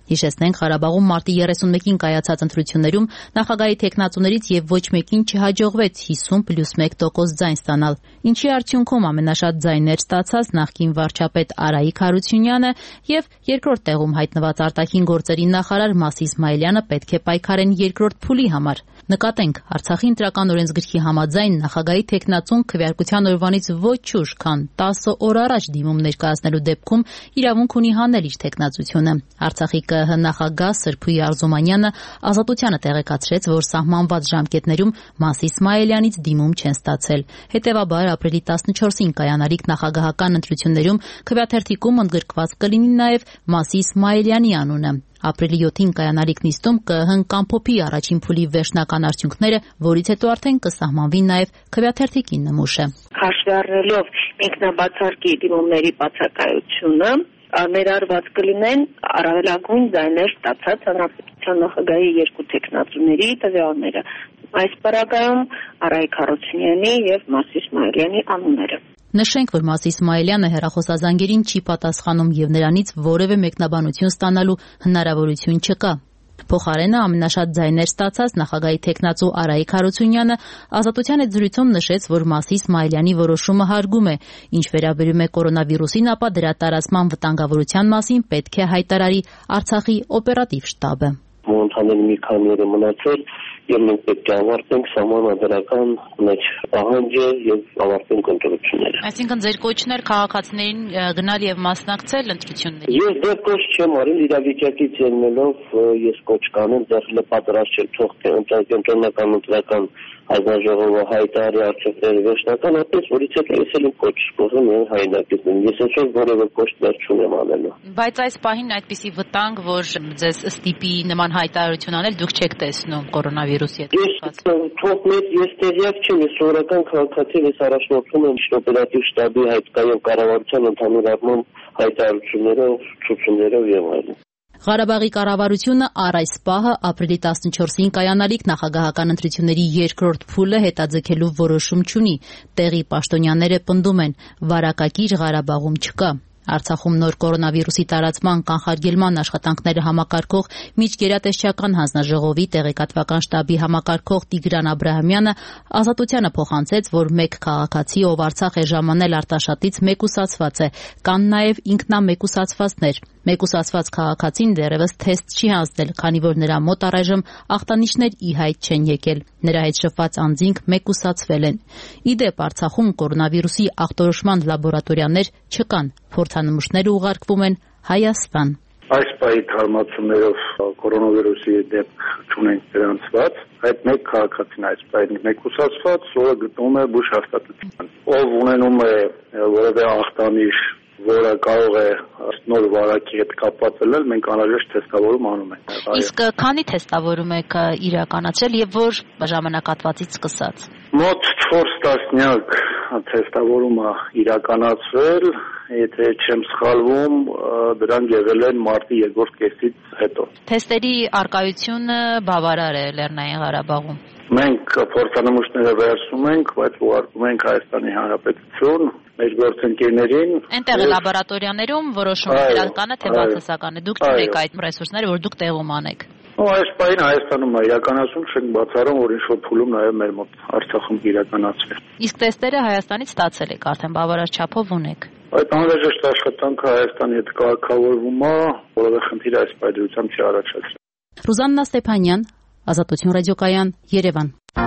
M: Հիշեցնենք, Ղարաբաղում մարտի երեսունմեկին կայացած ընտրություններում նախագահի թեկնածուներից եւ ոչ մեկին չհաջողվեց հիսուն պլյուս մեկ տոկոս ձայն ստանալ, ինչի արդյունքում ամենաշատ ձայներ ստացած նախկին վարչապետ Արայիկ Հարությունյանը եւ երկրորդ տեղում հայտնված արտաքին գործերի նախարար Մաս Իսմայելյանը պետք է պայքարեն երկրորդ փուլի համար։ Նկատենք, Արցախի ընտրական օրենսգրքի համաձայն նախագահի թեկնածուն քվեարկության օրվանից ոչ ուշ, քան տասը օր առաջ դիմում ներկայացնելու դեպքում իրավունք ունի հանել իր թեկնածությունը։ Արցախի ԿԸՀ նախագահ Սրփուի Արզումանյանը Ազատությանը տեղեկացրեց, որ սահմանված ժամկետներում Մաս Իսմայելյանից դիմում չեն ստացել։ Հետևաբար ապրիլի տասնչորսին կայանալիք նախագահական ընտրություններում քվեաթերթիկում ընդգրկված կլինի նաև Մաս Իսմայելյանի անունը։ Ապրիլի յոթին կայանալիք նիստում ԿԸՀ-ն կամփոփի առաջին փուլի վերջնական արդյունքները, որից հետո արդեն կսահմանվի նաև քվեաթերթիկի նմուշը։
O: Հաշվի առնելով ինքնաբացարկի դիմումների բացակայությունը, ներառված կլինեն առավելագույն ձայներ ստացած հանրապետության նախագահի երկու թեկնածուների տվյալները։ Այս պարագայում Արայիկ Հարությունյանի եւ Մաս Իսմայելյանի անունները։
M: Նշենք, որ Մաս Իսմայելյանը հեռախոսազանգերին չի պատասխանում եւ նրանից որևէ մեկնաբանություն ստանալու հնարավորություն չկա։ Փոխարենը ամենաշատ ձայներ ստացած նախագահի թեկնածու Արայիկ Հարությունյանը Ազատության հետ զրույցում նշեց, որ Մաս Իսմայելյանի որոշումը հարգում է, ինչ վերաբերում է կորոնավիրուսին, ապա դրա տարածման վտանգավորության մասին պետք է հայտարարի Արցախի օպերատիվ շտաբը։
P: Մոնտանել մի քանի օր մնացել եւ մենք պետք է ավարտենք սահմանադրական մեջ պահանջը եւ ավարտենք ընտրությունները։
M: Այսինքն ձեր կոչն էր քաղաքացիներին գնալ եւ մասնակցել ընտրություններին։
P: Ես դեռ կոչ չեմ արել, իրավիճակից ելնելով ես կոչ կանեմ, դեռ պատրաստ չեմ թող կենտրոնական ընտրական հանձնաժողովը հայտարարի արդյունքները վերջնականապես, որից հետո ես էլ կոչ կողմ եմ հայնակից։ Ես այսօր որևէ կոչ դեռ չունեմ անելու։
M: Բայց այս պահին այդպիսի վտանգ, որ ձեզ ստիպի նման հայտարարություն անել, դուք չեք տեսնում կորոնավիրուսի հետ կապված։
P: Թող մեծ ես տեղյակ չեմ, ես սովորական քաղաքացի, ես առաջնորդում եմ օպերատիվ շտաբի հայտկայով կառավարության ընդհանուր առմամբ հայտարարություններով, ցուցումներով եւ այլն։
M: Ղարաբաղի կառավարությունը առ այս պահը ապրիլի տասնչորսին կայանալիք նախագահական ընտրությունների երկրորդ փուլը հետաձգելու որոշում չունի։ Տեղի պաշտոնյաները պնդում են, վարակագիր Ղարաբաղում չկա։ Արցախում նոր կորոնավիրուսի տարածման կանխարգելման աշխատանքները համակարգող Միջգերատեսչական հանձնաժողովի տեղեկատվական շտաբի համակարգող Տիգրան Աբրահամյանը Ազատությանը փոխանցեց, որ մեկ քաղաքացի, ով Արցախ է ժամանել Արտաշատից, մեկուսացված է, կան նաև ինքնամեկուսացվածներ։ Մեկուսացված քաղաքացին դեռևս թեստ չի հանձնել, քանի որ նրա մոտ առայժմ ախտանիշներ ի հայտ չեն եկել։ Նրա հետ շփված անձինք մեկուսացվել են։ Ի դեպ, Արցախում կորոնավիրուսի ախտորոշման լաբորատորիաներ չկան, փորձանմուշները ուղարկվում են Հայաստան։
N: Այս պահի թարմացումներով կորոնավիրուսի դեպք չունենք գրանցված, այդ մեկ քաղաքացին այս պահին մեկուսացված, որը գտնվում է բուժ հաստատության։ Ով ունենում է որևէ ախտանիշ, որը կարող է նոր վարակի հետ կապված լինել, մենք անհրաժեշտ թեստավորում անում ենք։
M: Իսկ քանի թեստավորում եք իրականացրել եւ որ ժամանակահատվածից սկսած։
N: Մոտ չորս տասնյակ թեստավորում է իրականացվել, եթե չեմ սխալվում, դրանք եղել են մարտի երկրորդ կեսից հետո։
M: Թեստերի արկայությունը բավարար է Լեռնային Ղարաբաղում։
N: Մենք փորձանմուշները վերցնում ենք, բայց ուղարկում ենք Հայաստանի Հանրապետություն, մեր գործընկերներին։
M: Այնտեղ լաբորատորիաներում որոշումը դրական է, թե բացասական է։ Դուք չունեք այդ ռեսուրսները, որ դուք տեղում անեք։
N: Ու այս պահին Հայաստանում է իրականացում, չենք բացառում, որ ինչ-որ փուլում նաև մեր մոտ Արցախում իրականացվի։
M: Իսկ թեստերը Հայաստանից ստացել եք, արդեն բավարար չափով ունեք։
N: Այդ անհրաժեշտ աշխատանքը Հայաստանի հետ կարգավորվում է, որովհետև խնդիր այս պայծառությամբ չի առաջացել։
M: Ռուզաննա Ստեփանյան, Ազատություն ռադիոկայան, Երևան։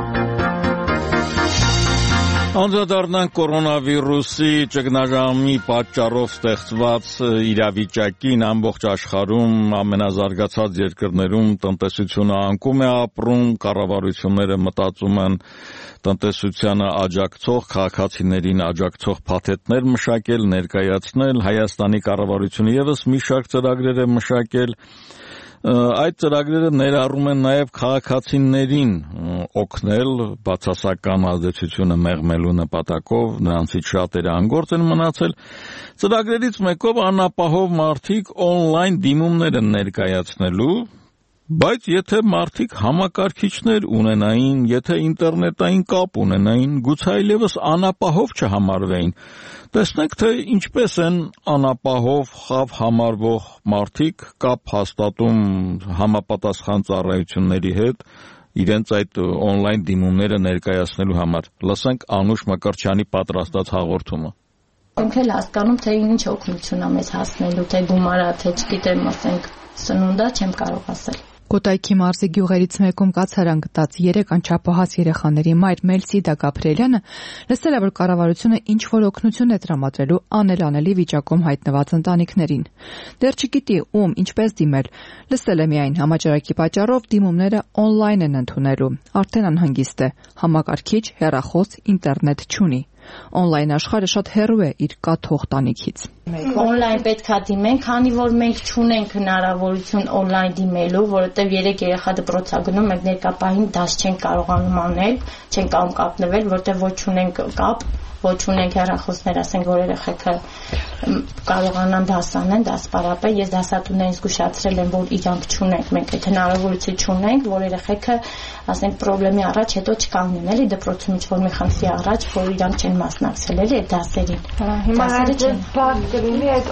A: Անդրադառնանք կորոնավիրուսի ճգնաժամի պատճառով ստեղծված իրավիճակին ամբողջ աշխարհում ամենազարգացած երկրներում տնտեսությունը անկում է ապրում, կառավարությունները մտածում են տնտեսությանը աջակցող, քաղաքացիներին աջակցող փաթեթներ մշակել, ներկայացնել, Հայաստանի կառավարությունը եւս մի շարք ծրագրեր է մշակել։ Այդ ծրագրերը ներառում են նաև քաղաքացիներին օգնել բացասական ազդեցությունը մեղմելու նպատակով, նրանցից շատերը անգործ են մնացել։ Ծրագրերից մեկով անապահով մարդիկ օնլայն դիմումներ են ներկայացնելու Բայց եթե մարդիկ համակարգիչներ ունենային, եթե ինտերնետային կապ ունենային, գուցե այլևս անապահով չհամարվեին։ Տեսնենք, թե ինչպես են անապահով խավ համարվող մարդիկ կապ հաստատում համապատասխան ծառայությունների հետ իրենց այդ on-line դիմումները ներկայացնելու համար։ Լսենք Անուշ Մկրտչյանի պատրաստած հաղորդումը։
Q: Ինքն էլ հասկանում, թե ինչ օգնություն է մեզ հասնելու, թե գումարա, թե չգիտեմ, ասենք, սնունդա, չեմ կարող ասել։
R: Կոտայքի մարզի գյուղերից մեկում կացարան գտած երեք անչափահաս երեխաների մայր Մելսիդա Գաբրիելյանը լսել է, որ կառավարությունը ինչ-որ օգնություն է տրամադրելու անելանելի վիճակում հայտնված ընտանիքներին։ Դեռ չգիտի ում ինչպես դիմել։ Լսել է միայն համաճարակի պատճառով դիմումները on-line են ընդունելու։ Արդեն անհանգիստ է։ Համակարգիչ, հեռախոս, ինտերնետ չունի։ On-line աշխարհը շատ հեռու է իր կաթող տանիքից։
Q: On-line պետքա դիմենք, քանի որ մենք չունենք հնարավորություն on-line դիմելու, որովհետև երեք երեխա դպրոց է գնում, մենք ներկապահին դաս չենք կարողանում անել, չենք կարող կապնվել, որովհետև ոչ ունենք կապ, ոչ ունենք հեռախոսներ, ասենք, որ երեխեքը կարողանան դաս անեն, դաս պարապել։ Ես դասատուներին զգուշացրել եմ, որ իրանք չունենք, մենք այդ հնարավորություն չունենք, որ երեխեքը, ասենք, խնդրի առաջ հետո չկանգնեն, էլի դպրոցում ինչ-որ մի խնդրի առաջ, որ իրանք չեն մասնակցել, էլի այդ դասերին։
S: Հիմա հենց բաց կլինի այդ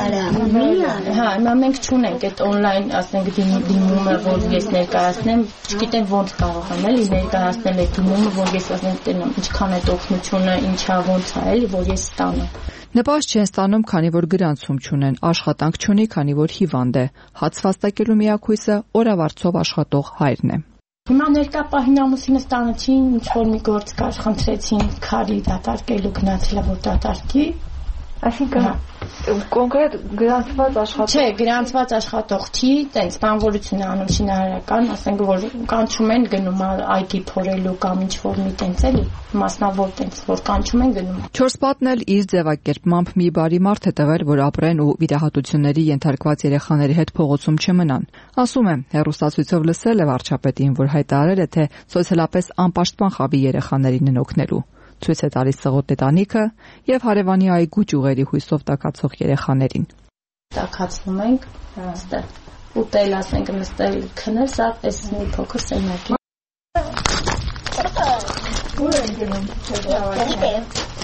S: on-line։
Q: Հա, հիմա մենք չունենք այդ on-line, ասենք, դիմումը, որ ես ներկայացնեմ, չգիտեմ ոնց կարող եմ էլի ներկայացնել այդ դիմումը, որ ես ասենք տենամ, ինչքան այդ օգնությունը, ինչա ոնց է, էլի, որ ես ստանամ։
R: Նպաստ չեն ստանում, քանի որ գրանցում չունեն, աշխատանք չունի, քանի որ հիվանդ է։ Հաց վաստակելու միակ հույսը օրավարձով աշխատող հայրն է։
Q: Հիմա ներկապահին ամուսինս տանը չի, ինչ-որ մի գործ կար, խնդրեցին քարի դատարկելու, գնացել է, որ դատարկի։
S: Այսինքն կոնկրետ գրանցված աշխատող
Q: Չէ, գրանցված աշխատող չի, տենց բանվորություն է անում շինարարական, ասենք որ կանչում են գնում այ թի փորելու կամ ինչ-որ մի տենց էլի, մասնավոր տենց, որ կանչում են գնում։
R: Չորս պատն էլ իր ձևակերպմամբ մի բարի մարդ է տվել, որ ապրեն ու վիրահատությունների ենթարկված երեխաների հետ փողոցում չմնան։ Ասում է, հեռուստացույցով լսել է վարչապետին, որ հայտարարել է, թե սոցիալապես անպաշտպան խավի երեխաներին են օգնելու։ Ցույց է տալիս սղոտ տանիքը եւ հարևանի այգու ճյուղերի հույսով տակացող երեխաներին։
Q: Տակացնում ենք, այստեղ ուտել, ասենք, նստել, քնել, սա էս մի փոքր սենյակի։
S: Ուր են գնում։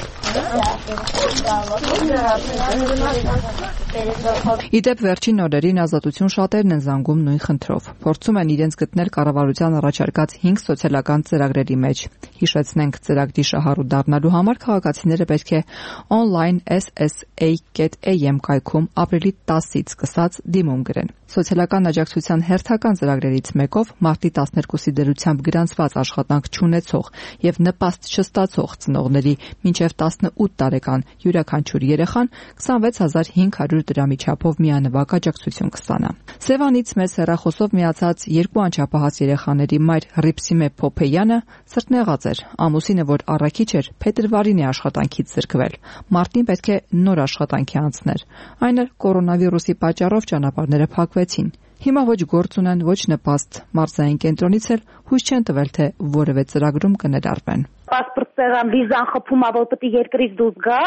R: Իդեպ վերջին օրերին Ազատություն շատերն են զանգում նույն խնդրով։ Փորձում են իրենց գտնել կառավարության առաջարկած հինգ սոցիալական ծրագրերի մեջ։ Հիշեցնենք, ծրագրի շահառու դառնալու համար քաղաքացիները պետք է on-line S S A dot A M կայքում ապրիլի տասից սկսած դիմում գրեն։ Սոցիալական աջակցության հերթական ծրագրերից մեկով մարտի տասներկուսի դրությամբ գրանցված աշխատանք չունեցող եւ նպաստ չստացող ծնողների մինչեւ տասնութ տարեկան յուրաքանչյուր երեխան քսանվեց հազար հինգ հարյուր դրամի չափով միանվագ աջակցություն կստանա։ Սևանից մեզ հեռախոսով միացած երկու անչափահաս երեխաների մայր Ռիփսիմե Փոփեյանը սրտնեղած էր։ Ամուսինը, որ առաքիչ էր, փետրվարին է աշխատանքից զրկվել։ Մարտին պետք է նոր աշխատանքի անցներ։ Այն էլ կորոնավիրուսի պատճառով ճանապարհները փակվեցին։ Հիմա ոչ գործ ունեն, ոչ նպաստ։ Մարզային կենտրոնից էլ հույս չեն տվել, թե որևէ ծրագրում կներառվեն։
T: Պասպորտ ծերան վիզան խփում ա, որ պետք է երկրից դուրս գա,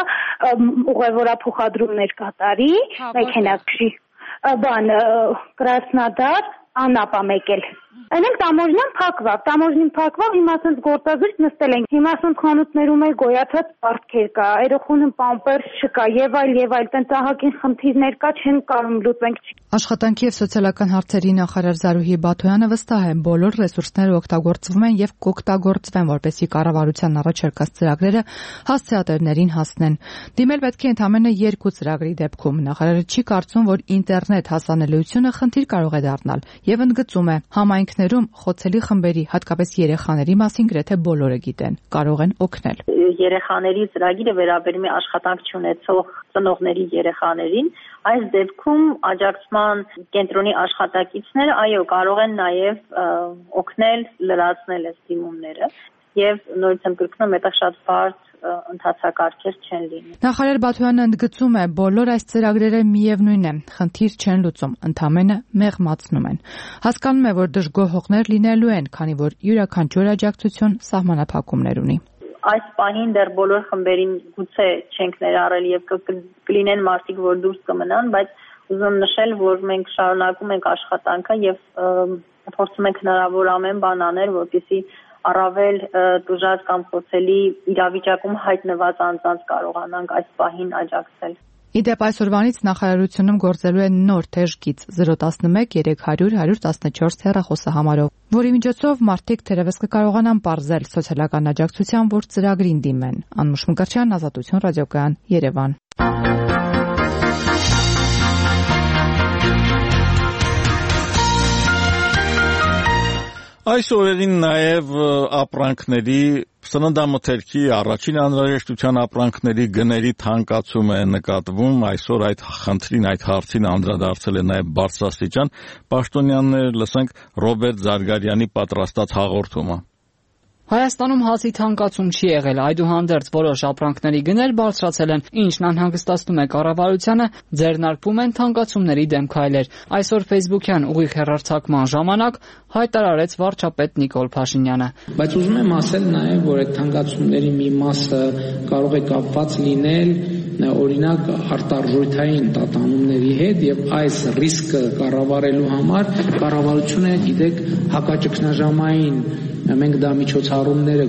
T: ուղևորափոխադրումներ կատարի, մեքենա քշի։ Բան Կրասնոդար, Անապա մեկել։ Այնենք տամոժնան փակվա, տամոժնին փակվա, հիմա ասենց գործազուրկ նստել ենք։ Հիմա ասենց խանութներում է գոյացած պարտքեր կա, երեխոնում պամպերս չկա, եւ այլ եւ այլ տենց ահագին խնդիրներ կա, չեն կարող լուծենք։
R: Աշխատանքի եւ սոցիալական հարցերի նախարար Զարուհի Բաթոյանը վստահ է, բոլոր ռեսուրսները օգտագործվում են եւ կօգտագործվեն, որպեսզի կառավարության առաջարկած ծրագրերը հասցեատերներին հասնեն։ Դիմել պետք է ընդամենը երկու ծրագրի դեպքում։ Նախարարը չի կարծում, որ ինտերնետ հասանելիությունը խնդիր կարող է դառնալ եւ ընդգծում է, համայնքներում խոցելի խմբերի, հատկապես երեխաների մասին գրեթե բոլորը գիտեն, կարող են օգնել։
U: Երեխաների ծրագիրը վերաբերում է աշխատանք չունեցող ծնողների երեխաներին, այս դեպքում աջակցման կենտրոնի աշխատակիցները այո կարող են նաև օգնել լրացնել այս դիմումները եւ նորից եմ կրկնում, դա շատ բարդ ընթացակարգեր չեն լինի։
R: Նախարար Բաթոյանը ընդգծում է, բոլոր այս ծրագրերը միևնույն է, խնդիր չեն լուծում, ընդամենը մեղմացնում են։ Հասկանում է, որ դժգոհողներ լինելու են, քանի որ յուրաքանչյուր աջակցություն սահմանափակումներ ունի։
U: Այս պահին դեռ բոլոր խմբերին գուցե չենք ներառել եւ կլինեն մարդիկ, որ դուրս կմնան, բայց ուզում եմ նշել, որ մենք շարունակում ենք աշխատանքը եւ փորձում ենք հնարավոր ամեն բան անել, որպեսզի առավել տուժած կամ խոցելի իրավիճակում հայտնված անձանց կարողանանք այս պահին աջակցել։
R: Իդեպ այսօրվանից նախարարությունում գործելու է նոր թեժ գիծ զրո տասնմեկ երեք հարյուր հարյուր տասնչորս հեռախոսահամարով, որի միջոցով մարդիկ թերևս կկարողանան պարզել սոցիալական աջակցության որ ծրագրին դիմեն։ Անուշ Մկրտչյան, Ազատություն ռադիոկայան, Երևան։
A: Այս օրերին նաև ապրանքների սննդամթերքի առաջին անհրաժեշտության ապրանքների գների թանկացում է նկատվում։ Այսօր այդ խնդրին, այդ հարցին անդրադարձել է նաև բարձրաստիճան պաշտոնյաններ, լսենք Ռոբերտ Զարգարյանի պատրաստած հաղորդումը։
E: Հայաստանում հացի թանկացում չի եղել, այդուհանդերձ որոշ ապրանքների գներ բարձրացել են, ինչն անհանգստացնում է կառավարությանը, ձեռնարկվում են թանկացումների դեմ քայլեր։ Այսօր Facebook-յան ուղիղ հեռարձակման ժամանակ հայտարարեց վարչապետ Նիկոլ Փաշինյանը։
C: Բայց ուզում եմ ասել նաև, որ այդ թանկացումների մի մասը կարող է կապված լինել օրինակ արտարժույթային տատանումների հետ եւ այս ռիսկը կառավարելու համար կառավարությունը, գիտեք, հակաճգնաժամային մենք դա միջոցառումները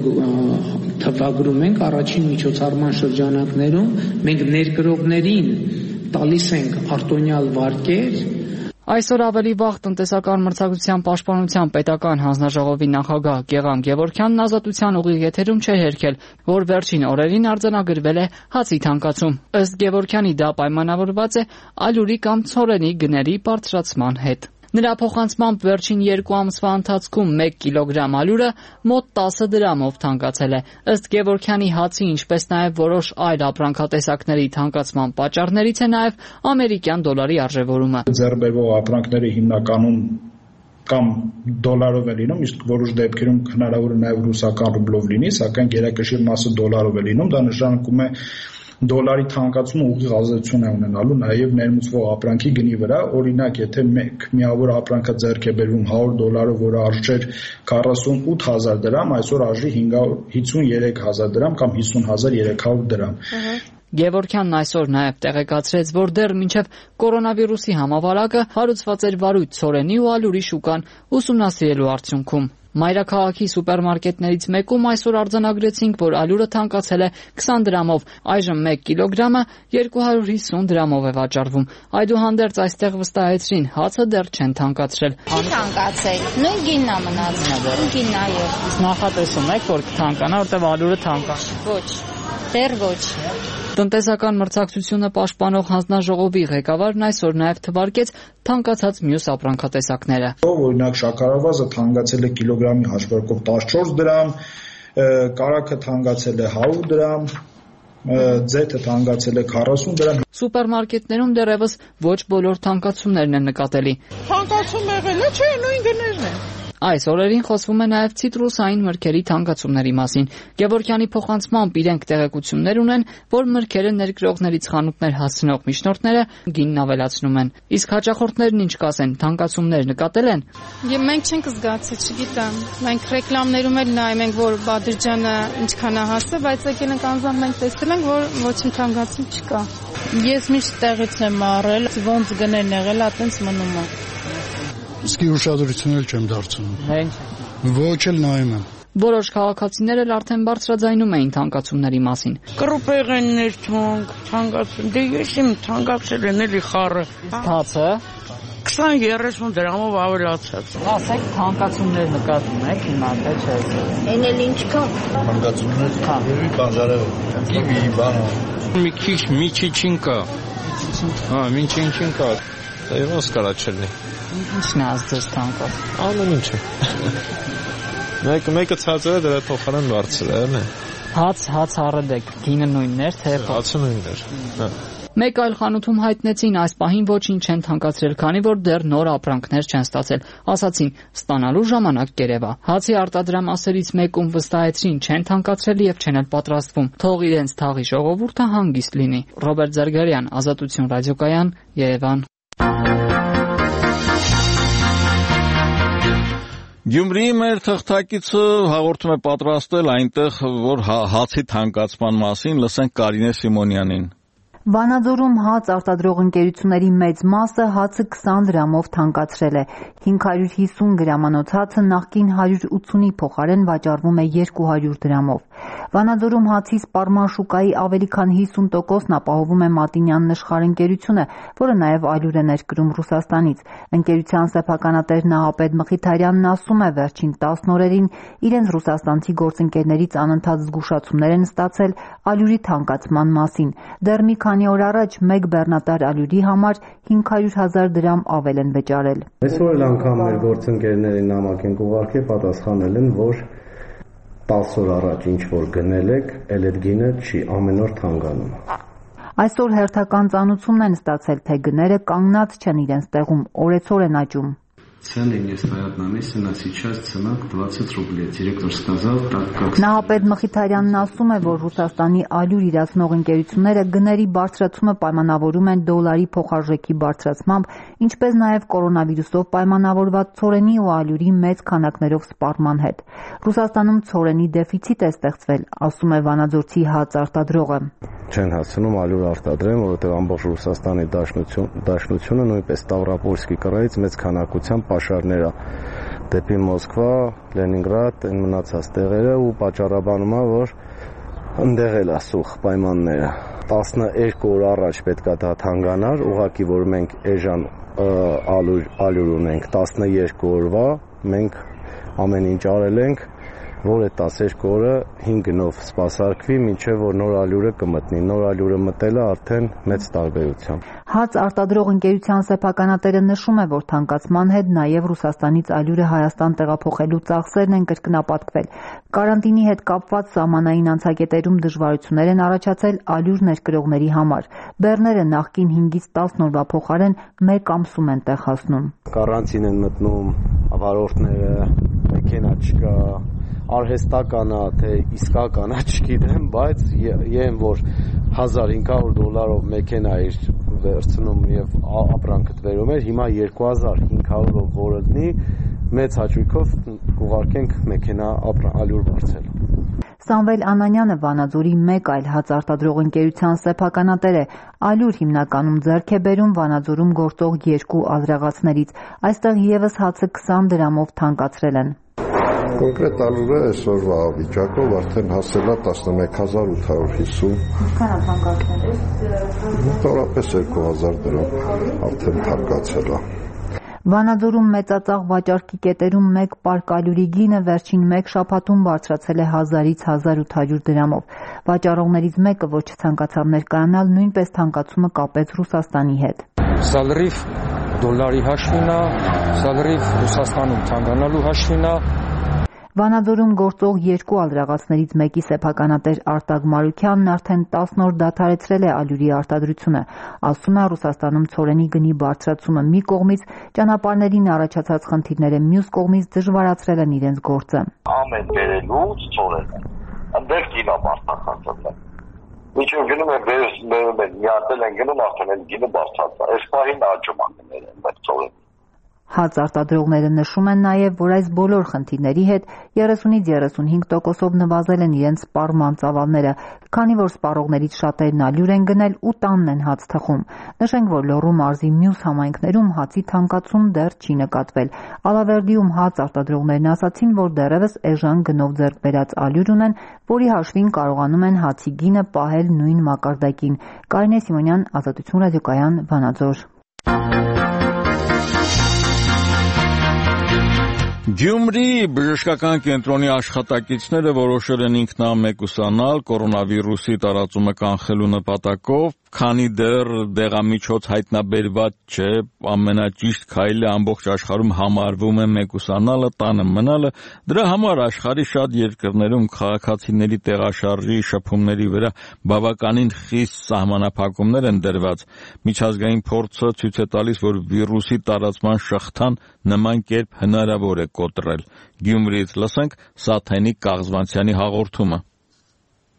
C: թվագրում ենք առաջին միջոցառման շրջանակներում մենք ներկրողներին տալիս ենք արտոնյալ վարկեր։
E: Այսօր ավելի վաղ տնտեսական մրցակցության պաշտպանության պետական հանձնաժողովի նախագահ Գեղամ Գևորգյանն Ազատության ուղիղ եթերում չէր հերքել, որ վերջին օրերին արձանագրվել է հացի թանկացում։ Ըստ Գևորգյանի դա պայմանավորված է ալյուրի կամ ցորենի գների բարձրացման հետ։ Նրա փոխանցմամբ վերջին երկու ամսվա ընթացքում մեկ կիլոգրամ ալյուրը մոտ տասը դրամով թանկացել է։ Ըստ Գևորգյանի հացի, ինչպես նաև որոշ այլ ապրանքատեսակների թանկացման պատճառներից է նաև ամերիկյան դոլարի արժևորումը։
D: Ձեռբերվող ապրանքները հիմնականում կամ դոլարով է լինում, իսկ որոշ դեպքերում հնարավոր է նաև ռուսական ռուբլով լինի, սակայն գերակշիռ մասը դոլարով է լինում, դա նշանակում է դոլարի թանկացումը ուղիղ ազդեցություն է ունենալու նաև ներմուծվող ապրանքի գնի վրա, օրինակ, եթե մեկ միավոր ապրանքը ձեռք է բերվում հարյուր դոլարով, որը արժեր քառասունութ հազար դրամ, այսօր արժի հիսուներեք հազար դրամ կամ հիսուն հազար երեք հարյուր դրամ։
E: Գևորգյանն այսօր նաև տեղեկացրեց, որ դեռ մինչև կորոնավիրուսի համավարակը հարուցված էր վարույթ ցորենի ու ալյուրի շուկան ուսումնասիրելու արդյունքում։ Մայրաքաղաքի սուպերմարկետներից մեկում այսօր արձանագրեցինք, որ ալյուրը թանկացել է քսան դրամով, այժմ մեկ կիլոգրամը երկու հարյուր հիսուն դրամով է վաճառվում։ Այդուհանդերձ այստեղ վստահեցրին, հացը դեռ չեն թանկացրել։
V: Չի թանկացել, նույն գինն է մնացել, նույն գինն է։
E: Իսկ նախատեսում եք, որ կթանկանա, որտեղ ալյուրը թանկա։
V: Ոչ, դեռ ոչ։
E: Տնտեսական մրցակցությունը պաշտպանող հանձնաժողովի ղեկավարն այսօր նաև թվարկեց թանկացած մյուս ապրանքատեսակները։
D: Օրինակ շաքարավազը թանկացել է կիլոգրամի հաշվարկով տասնչորս դրամ, կարագը թանկացել է հարյուր դրամ, ձեթը թանկացել է քառասուն դրամ։
E: Սուպերմարկետներում դեռևս ոչ բոլոր թանկացումներն են նկատելի։
V: Թանկացում եղել է, չէ, նույն գներն են։
E: Այս օրերին խոսվում է նաև ցիտրուսային մրգերի թանկացումների մասին։ Գևորգյանի փոխանցմամբ իրենք տեղեկություններ ունեն, որ մրգերը ներկրողներից խանութներ հասցնող միջնորդները գինն ավելացնում են։ Իսկ հաճախորդներն ինչ կասեն, թանկացումներ նկատել են։
W: Եվ մենք չենք զգացել, չգիտեմ։ Մենք ռեկլամներում էլ նայում ենք, որ Բադրջյանը ինչքան է հասել, բայց եկել ենք անձամբ մենք տեսել ենք, որ ոչինչ թանկացում չկա։
V: Ես միշտ տեղից եմ առել, ոնց գներն եղել, այտենց մնում է։
X: Իսկ ուշադրություն էլ չեմ դարձնում։ Ոչ էլ նայում եմ։
E: Որոշ քաղաքացիներ էլ արդեն բարձրաձայնում էին թանկացումների մասին։
V: Կրուպեղեններ թանկ, թանկացում, դե ես իմ թանկացել են էլի խառը։
E: Հացը
V: քսան երեսուն դրամով ավելացած։
E: Ասեք թանկացումներ նկատում եք հիմա թե չէ։
V: Էն էլ ինչ կա։
X: Թանկացումներ քանի բաժարը։ Իվի բան։
Y: Մի քիչ միջիչին կա։ Հա, միջիչին կա։ Եվս կարա չլինի։
E: Ինչն է ազդեց թանկը։
Y: Անում ինչ է։ Մեկը մեկը ցածր է, դրա փոխարեն բարձր է, նե։
E: Հաց, հաց առդեք, գինը նույնն էր, թե
Y: հացը նույնն էր։ Հա։
E: Մեկ այլ խանութում հայտնեցին այս պահին ոչինչ չեն թանկացրել, քանի որ դեռ նոր ապրանքներ չեն ստացել։ Ասացին, ստանալու ժամանակ կերևա։ Հացի արտադրամասերից մեկում վստահեցրին, չեն թանկացրել եւ չեն էլ պատրաստվում։ Թող իրենց թաղի ժողովուրդը հանգիստ լինի։ Ռոբերտ Զարգարյան, Ազատություն ռադիոկայան, Երևան։
A: Գյումրիի մեր թղթակիցը հաղորդում է պատրաստել այնտեղ, որ հացի թանկացման մասին, լսենք Կարինե Սիմոնյանին։
B: Վանաձորում հաց արտադրող ընկերությունների մեծ մասը հացը քսան դրամով թանկացրել է։ հինգ հարյուր հիսուն գրամանոց հացը նախկին հարյուր ութունի փոխարեն վաճառվում է երկու հարյուր դրամով։ Վանաձորում հացի սպառման շուկայի ավելի քան հիսուն տոկոսն ապահովում է Մատինյան նշխար ընկերությունը, որը նաև ալյուր է ներկրում Ռուսաստանից։ Ընկերության սեփականատեր Նահապետ Մխիթարյանն ասում է, վերջին տասն օրերին իրենց ռուսաստանցի գործընկերներից անընդհատ զգուշացումներ են ստացել ալյուրի թանկացման մասին։ Դեռ մի քանի օր առաջ մեկ բեռնատար ալյուրի համար հինգ հարյուր հազար դրամ ավել են վճարել։
F: Այսօր էլ անգամ մեր գործընկերների նամակ են ուղարկել, պատասխանել են, որ տասը օր առաջ ինչ որ գնել եք, էլ այդ գինը չի ամեն օր թանկանում։
B: Այսօր հերթական ծանուցումն են ստացել, թե գները կանգնած չեն իրենց տեղում, օրեցօր են աճում։
G: Цены нестоят на месте, на сейчас цена двадцать рублей. Директор сказал, так как...
B: Նահապետ Մխիթարյանն ասում է, որ Ռուսաստանի ալյուր իրացնող ընկերությունները գների բարձրացումը պայմանավորում են դոլարի փոխարժեքի բարձրացմամբ, ինչպես նաև կորոնավիրուսով պայմանավորված ցորենի ու ալյուրի մեծ քանակներով սպառման հետ։ Ռուսաստանում ցորենի դեֆիցիտ է ստեղծվել, ասում է վանաձորցի հաց արտադրողը։
F: Չեն հասցնում ալյուր արտադրեն, որովհետև ամբողջ Ռուսաստանի դաշնություն, դաշնությունը նույնպես Ստավրոպոլսկի կռայից մեծ քանակությամբ պաշարներ է դեպի Մոսկվա, Լենինգրադ, այն մնացած տեղերը ու պատճառաբանում է, որ ընդեղ էլ է սուղ պայմանները։ տասներկու օր առաջ պետք է դա թանկանար, ուղղակի որ մենք էժան ալյուր ունենք, տասներկու օրվա մենք ամեն ինչ արել ենք, որ այդ տասներկու օրը հինգ գնով սպասարկվի, մինչև որ նոր ալյուրը կմտնի։ Նոր ալյուրը մտելը արդեն մեծ տարբերությամբ։
B: Հաց արտադրող ընկերության սեփականատերը նշում է, որ թանկացման հետ նաև Ռուսաստանից ալյուրը Հայաստան տեղափոխելու ծախսերն են կրկնապատկվել։ Կարանտինի հետ կապված սահմանային անցակետերում դժվարություններ են առաջացել ալյուր ներկրողների համար։ Բեռները նախկին հինգից տասն օրվա փոխարեն մեկ ամսում են տեղ հասնում։
F: Կարանտին են մտնում վարորդները, մեքենա չկա, արհեստական է, թե իսկական է, չգիտեմ, բայց եմ, որ հազար հինգ հարյուր դոլարով մեքենա էր վերցնում եւ ապրանքդ վերում էր, հիմա երկու հազար հինգ հարյուրով որընդնի մեծ հաճույքով կուղարկենք մեքենա ալյուր բարձելու։
B: Սամվել Անանյանը Վանաձորի մեկ այլ հաց արտադրող ընկերության սեփականատեր է։ Ալյուր հիմնականում ձեռք է բերում Վանաձորում գործող երկու ադրաղացներից։ Այստեղ եւս հացը քսան դրամով թանկացրել են։
H: Կոնկրետ ալյուրը այսօրվա վիճակով արդեն հասել է տասնմեկ հազար ութ հարյուր հիսուն։
B: Ինչքան է թանկացել։
H: Մոտավորապես երկու հազար դրամ արդեն թանկացել է։
B: Վանաձորում մեծածախ վաճառքի կետերում մեկ պարկ ալյուրի գինը վերջին մեկ շաբաթում բարձրացել է հազարից հազար ութ հարյուր դրամով։ Վաճառողներից մեկը, որ չցանկացավ ներկայանալ, նույնպես թանկացումը կապեց Ռուսաստանի հետ։
I: Սա լրիվ դոլարի հաշվին է, սա լրիվ Ռուսաստանում թանկանալու հաշվին է։
B: Վանաձորում գործող երկու ադրաղացներից մեկի սեփականատեր Արտակ Մարուքյանն արդեն տասն օր դադարեցրել է ալյուրի արտադրությունը։ Ասում է, Ռուսաստանում ցորենի գնի բարձրացումը մի կողմից, ճանապարհներին առաջացած խնդիրները մյուս կողմից դժվարացրել են իրենց գործը։
Z: Ամեն բերելուց ցորենը, այնտեղ գինը բարձրացած է։ Ինչու գնում է բերում են, միատել են գնում արդեն են գինը բարձրացած է։ Այս պահին աճում է գները այդ ցորենը։
B: Հաց արտադրողները նշում են նաև, որ այս բոլոր խնդիրների հետ երեսունից երեսունհինգ տոկոսով նվազել են իրենց սպառման ծավալները, քանի որ սպառողներից շատերն ալյուր են գնել ու տանն են հաց թխում։ Նշենք, որ Լոռու մարզի մյուս համայնքներում հացի թանկացում դեռ չի նկատվել։ Ալավերդիում հաց արտադրողներն ասացին, որ դեռևս էժան գնով ձեռք բերած ալյուր ունեն, որի հաշվին կարողանում են հացի գինը պահել նույն մակարդակին։ Կարինե Սիմոնյան, Ազատություն ռադիոկայան, Վանաձոր։
A: Գյումրի բժշկական կենտրոնի աշխատակիցները որոշել են ինքնամեկուսանալ կորոնավիրուսի տարածումը կանխելու նպատակով, քանի դեռ դեղամիջոց հայտնաբերված չէ, ամենաճիշտ քայլը ամբողջ աշխարհում համարվում է մեկուսանալը, տանը մնալը։ Դրա համար աշխարհի շատ երկրներում քաղաքացիների տեղաշարժի շփումների վրա բավականին խիստ սահմանափակումներ են դրված։ Միջազգային փորձը ցույց է տալիս, որ վիրուսի տարածման շղթան նման կերպ հնարավոր է կոտրել։ Գյումրիից լսենք Սաթենիկ Կաղզվանցյանի հաղորդումը։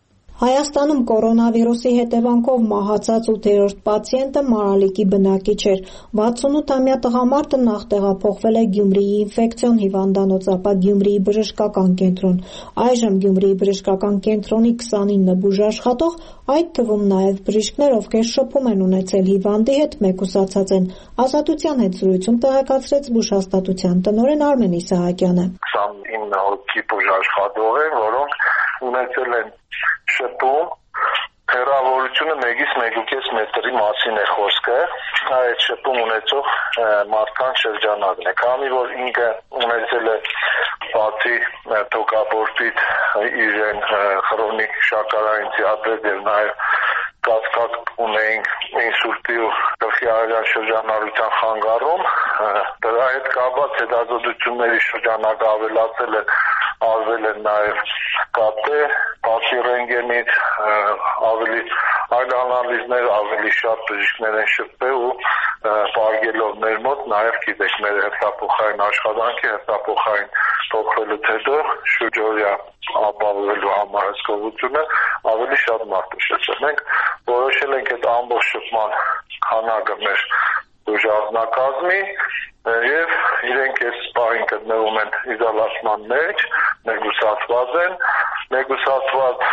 J: Հայաստանում կորոնավիրուսի հետևանքով մահացած ութերորդ պացիենտը Մարալիկի բնակիչ էր։ վաթսունութամյա տղամարդը նախ տեղափոխվել է Գյումրիի ինֆեկցիոն հիվանդանոց, ապա Գյումրիի բժշկական կենտրոն։ Այժմ Գյումրիի բժշկական կենտրոնի քսանինը բուժաշխատող, այդ թվում նաև բժիշկներ, ովքեր շփում են ունեցել հիվանդի հետ, մեկուսացած են։ Ազատության հետ զրույցում տեղեկացրեց բուժհաստատության տնօրեն Արմեն Իսահակյանը։
Z: քսանինը հոգի բուժաշխատող են, որոնք ունեցել են շփում, հեռավորությունը մեկից մեկուկես մետրի մասին է խոսքը, այդ շփում ունեցող մարդկանց շրջանակն է, քանի որ ինքը ունեցել է բացի թոքաբորբից իրեն քրոնիկ շաքարային դիաբետ եւ նաեւ կասկած ունեինք ինսուլտի ու գլխի արյան շրջանառության խանգարում, դրա հետ կապված հետազոտությունների շրջանակը ավելացել է, արվել են նաև կատե, բացի ռենտգենից ավելի այլ անալիզներ, ավելի շատ բժիշկներ են շփվել ու պարգելով մեր մոտ նաև գիտեք մեր հերթափոխային աշխատանքի, հերթափոխային փոխվելուց հետո շուրջօրյա ապահովելու համար հսկողությունը ավելի շատ մարդ է շփվել։ Մենք որոշել ենք այդ ամբողջ շփման քանակը մեր բուժառնակազմի եւ իրենք այս պահին գտնվում են իզոլացման մեջ, մեկուսացված են, մեկուսացված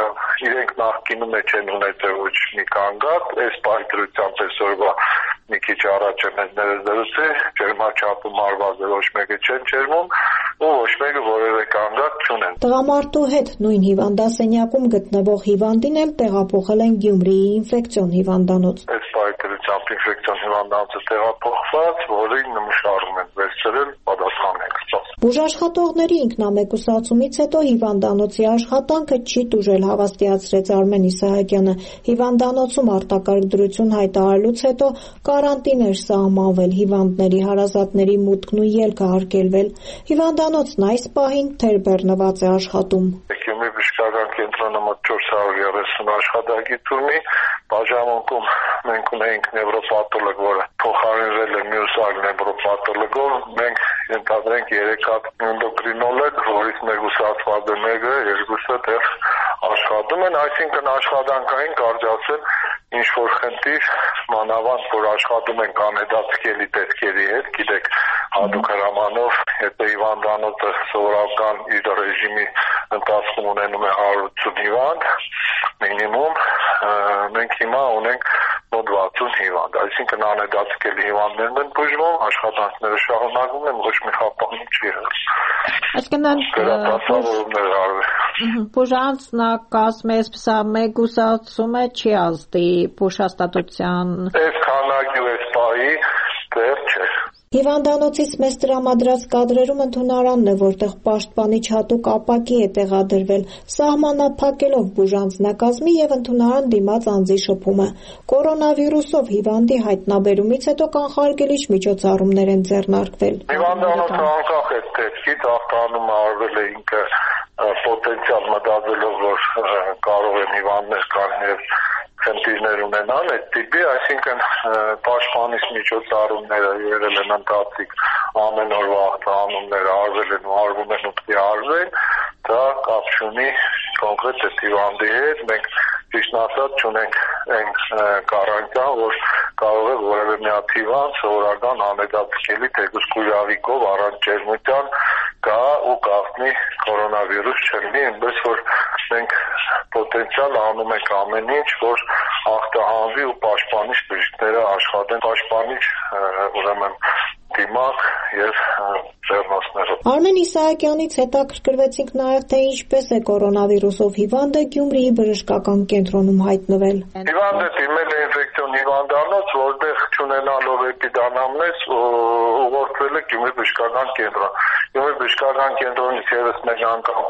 Z: իրենք նախկինում մեջ են ունեցել ոչ մի կանգատ, այս պահի դրությամբ այսօրվա մի քիչ առաջ են ներս դրուցի, ջերմաչափում արված է, ոչ մեկը չեն ջերմում ու ոչ մեկը որևէ կանգատ չունեն։
J: Տղամարդու հետ նույն հիվանդասենյակում գտնվող հիվանդին էլ տեղափոխել են Գյումրիի ինֆեկցիոն հիվանդանոց։
Z: Այս պահի դրությամբ ինֆեկցիոն հիվանդանոցը տեղափոխված, որին նմուշարում են վերցրել, պատասխան ենք ստացել։
J: Բուժաշխատողների ինքնամեկուսացումից հետո հիվանդանոցի աշխատանքը չի տուժել, հավաստիացրեց Արմեն Իսահակյանը։ Հիվանդանոցում արտակարգ դրություն հայտարարելուց հետո կարանտին էր սահմանվել, հիվանդների հարազատների մուտքն ու ելքը արգելվել։ Հիվանդանոցն այս պահին թերբեռնված է աշխատում։
Z: Գյումրի բժշկական կենտրոնը մոտ չորս հարյուր երեսուն աշխատակից ունի, բաժանմունքում մենք ունենք նևրոպաթոլոգ, որը փոխարինվել է մյուս այլ նևրոպաթոլոգով, մենք ենթադրենք երեք հատ էնդոկրինոլոգ, որից մեկուսացված է մեկը, երկուսը դեռ աշխատում են, այսինքն աշխատանքային կարճացել ինչ որ խնդիր, մանավանդ որ աշխատում են կանեդացկելի տեսքերի հետ, գիտեք, հատուկ հրամանով, եթե հիվանդանոցը սովորական իր ռեժիմի ընթացքում ունենում է հարյուր ութսուն հիվանդ, մինիմում, մենք հիմա ունենք մոտ վաթսուն հիվանդ, այսինքն անեդացկելի հիվանդներն են բուժվում, աշխատանքները շարունակվում են, ոչ մի խափանում չի եղել։
K: Այսինքն
Z: դրամատավորումներ արվել։
K: Բուժանձնակազմի այսպես մեկուսացումը չի ազդի բուժհաստատության։
Z: Այս քանակի ու այս պահի դեռ չէ։
J: Հիվանդանոցից մեզ տրամադրած կադրերում ընդունարանն է, որտեղ պաշտպանիչ հատուկ ապակի է տեղադրվել, սահմանափակելով բուժանձնակազմի եւ ընդունարան դիմաց անձի շփումը։ Կորոնավիրուսով հիվանդի հայտնաբերումից հետո կանխարգելիչ միջոցառումներ են ձեռնարկվել։
Z: Հիվանդանոցը անկախ է տեսքից, ախտանում արվել է ինքը պոտենցիալ մտածելով, որ կարող են հիվանդներ կան եւ խնդիրներ ունենալ այդ տիպի, այսինքն պաշտպանիչ միջոցառումները եղել են ընթացիկ, ամեն օրվա ախտանումները արվել են ու արվում են ու պիտի արվեն, դա կապ չունի կոնկրետ այդ հիվանդի հետ, մենք ճիշտ ասած չունենք այն կարանտին, որ կարող է որևէ մի հատ հիվանդ սովորական անեդացկելի թեկուզ կույրավիկով առանց ջերմության գա ու գաղտնի կորոնավիրուս չլինի, այնպես որ մենք պոտենցիալ անում ենք ամեն ինչ, որ ախտահանվի ու պաշտպանիչ բժիշկները աշխատեն պաշտպանիչ ուրեմն դիմակ եւ ձեռնոցներով։
J: Արմեն Իսահակյանից հետաքրքրվեցինք նաեւ թե ինչպես է կորոնավիրուսով հիվանդը Գյումրիի բժշկական կենտրոնում հայտնվել։
Z: Հիվանդը դիմել է ինֆեկցիոն հիվանդանոց, որտեղ չունենալով էպիդանամնես ուղղորդվել է Գյումրի բժշկական կենտրոն։ Գյումրի բժշկական կենտրոնից եւս մեկ անգամ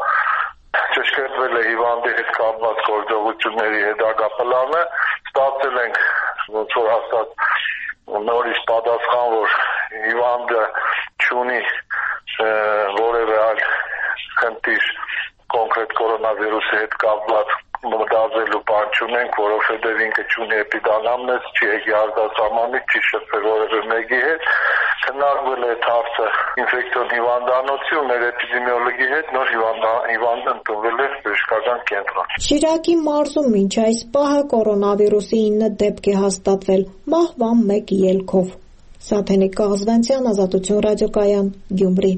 Z: ճշգրտվել է հիվանդի հետ կապված գործողությունների հետագա պլանը, ստացել ենք ոնց որ հաստատ նորից պատասխան, որ հիվանդը չունի որևէ այլ խնդիր կոնկրետ կորոնավիրուսի հետ կապված մտածելու բան չունենք, որովհետև ինքը չունի էպիդանամնես, չի եկի արտասահմանից, չի շփվել որևէ մեկի հետ, Քննարկվել է հարցը ինֆեկցիոն հիվանդանոցի ու մեր էպիդեմիոլոգի հետ նոր հիվանդը ընդունվել է բժշկական կենտրոն։
J: Շիրակի մարզում մինչ այս պահը կորոնավիրուսի ինը դեպք է հաստատվել, մահվան մեկ ելքով։ Սաթենիկ Կաղզվենցյան, Ազատություն ռադիոկայան, Գյումրի։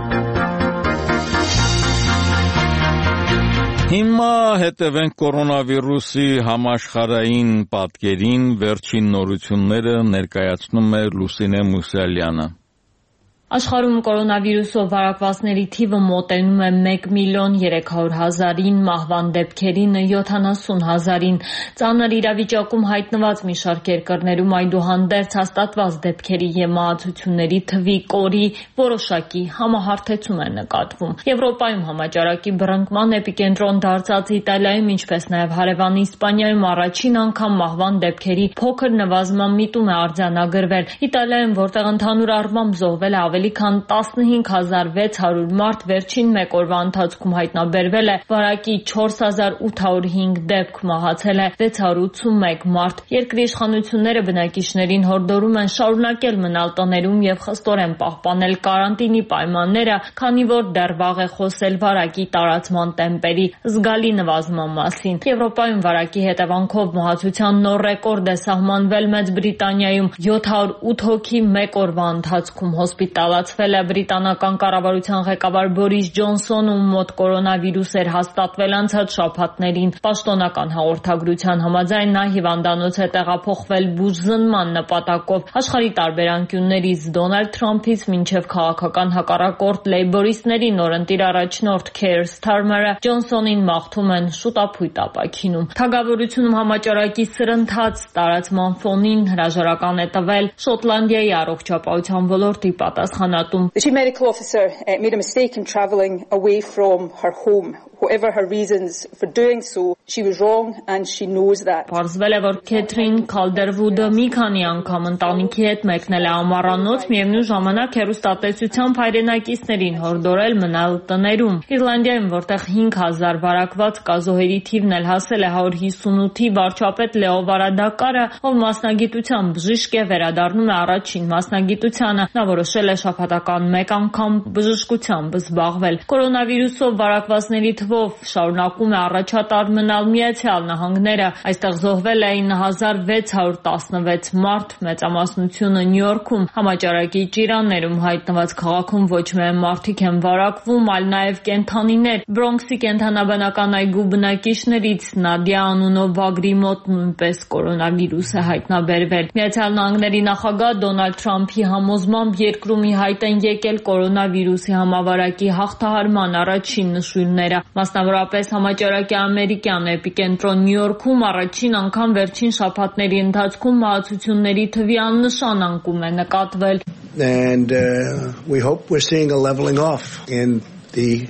A: Հիմա հետևենք կորոնավիրուսի համաշխարհային պատկերին, վերջին նորությունները ներկայացնում է Լուսինե Մուսալյանը։
L: Աշխարհում կորոնավիրուսով վարակվածների թիվը մոտենում է մեկ միլիոն երեք հարյուր հազարին, մահվան դեպքերինը յոթանասուն հազարին։ Ծանր իրավիճակում հայտնված մի շարք երկրներում այդուհանդերձ հաստատված դեպքերի և մահացությունների թվի կորի որոշակի համահարթեցում է նկատվում։ Եվրոպայում համաճարակի բռնկման էպիկենտրոն դարձած Իտալիայում, ինչպես նաև հարևան Իսպանիայում առաջին անգամ մահվան դեպքերի փոքր նվազման միտում է արձանագրվել։ Իտալիայում, որտեղ ընդհանուր առմամբ զոհվել է ավելի քան տասնհինգ հազար վեց հարյուր մարդ, վերջին մեկ օրվա ընթացքում հայտնաբերվել է վարակի չորս հազար ութ հարյուր հինգ դեպք, մահացել է վեց հարյուր ութսունմեկ մարդ։ Երկրի իշխանությունները բնակիչներին հորդորում են շարունակել մնալ տներում և խստորեն պահպանել կարանտինի պայմանները, քանի որ դեռ վաղ է խոսել վարակի տարածման տեմպերի զգալի նվազման մասին։ Եվրոպայում վարակի հետևանքով մահացության նոր ռեկորդ է սահմանվել Մեծ Բրիտանիայում, յոթ հարյուր ութ հոգի մեկ օրվա ընթացքում հոսպիտալացվել է։ Բրիտանական կառավարության ղեկավար Բորիս Ջոնսոնը, ում մոտ կորոնավիրուս էր հաստատվել անցած շաբաթներին, պաշտոնական հաղորդագրության համաձայն նա հիվանդանոց է տեղափոխվել բուժզնման նպատակով։ Աշխարհի տարբեր անկյուններից Դոնալդ Թրամփից մինչև քաղաքական հակառակորդ լեյբորիստների նորընտիր առաջնորդ Քեյր Սթարմերը Ջոնսոնին մաղթում են շուտապույտ ապաքինում։ Թագավորությունում համաճարակի սրընթաց տարածման ֆոնին հրաժարական է տվել Շոտլանդիայի առողջապահության ոլորտի պատասխանատուն։
M: The chief medical officer uh, made a mistake in travelling away from her home. Whatever her reasons for doing so, she was wrong and she knows that.
L: Պարզվել է, որ Քեթրին Քալդերվուդը մի քանի անգամ ընտանիքի հետ մեկնել է ամառանոց, միևնույն ժամանակ հեռուստատեսությամբ հայրենակիցներին հորդորել մնալ տներում։ Իռլանդիայում, որտեղ հինգ հազար վարակված կա, զոհերի թիվն էլ հասել է հարյուր հիսունութի, վարչապետ Լեո Վարադակարը, ով մասնագիտությամբ բժիշկ է, վերադառնում է առաջին մասնագիտությանը։ Նա որոշել է շաբաթական մեկ անգամ բժշկությամբ զբաղվել։ Կորոնավիրուսով վարակվածների թվով շարունակում է առաջատար մնալ Միացյալ Նահանգները։ Այստեղ զոհվել է ինը հազար վեց հարյուր տասնվեց մարդ, մեծամասնությունը Նյու Յորքում։ Համաճարակի ճիրաններում հայտնված քաղաքում ոչ միայն մարդիկ են վարակվում, այլ նաև կենդանիներ։ Բրոնքսի կենդանաբանական այգու բնակիչներից Նադիա անունով վագրի մոտ նույնպես կորոնավիրուս է հայտնաբերվել։ Միացյալ Նահանգների նախագահ Դոնալդ Թրամփի համոզմամբ երկրում ի հայտ են եկել կորոնավիրուսի համավարակի հաղթահարման առաջին նշույլները։ Մասնավորապես համաճարակի ամերիկյան էպիկենտրոն Նյու Յորքում առաջին անգամ վերջին շաբաթների ընթացքում մահացությունների թվի աննշան անկում է նկատվել։
N: And uh, we hope we're seeing a leveling off in the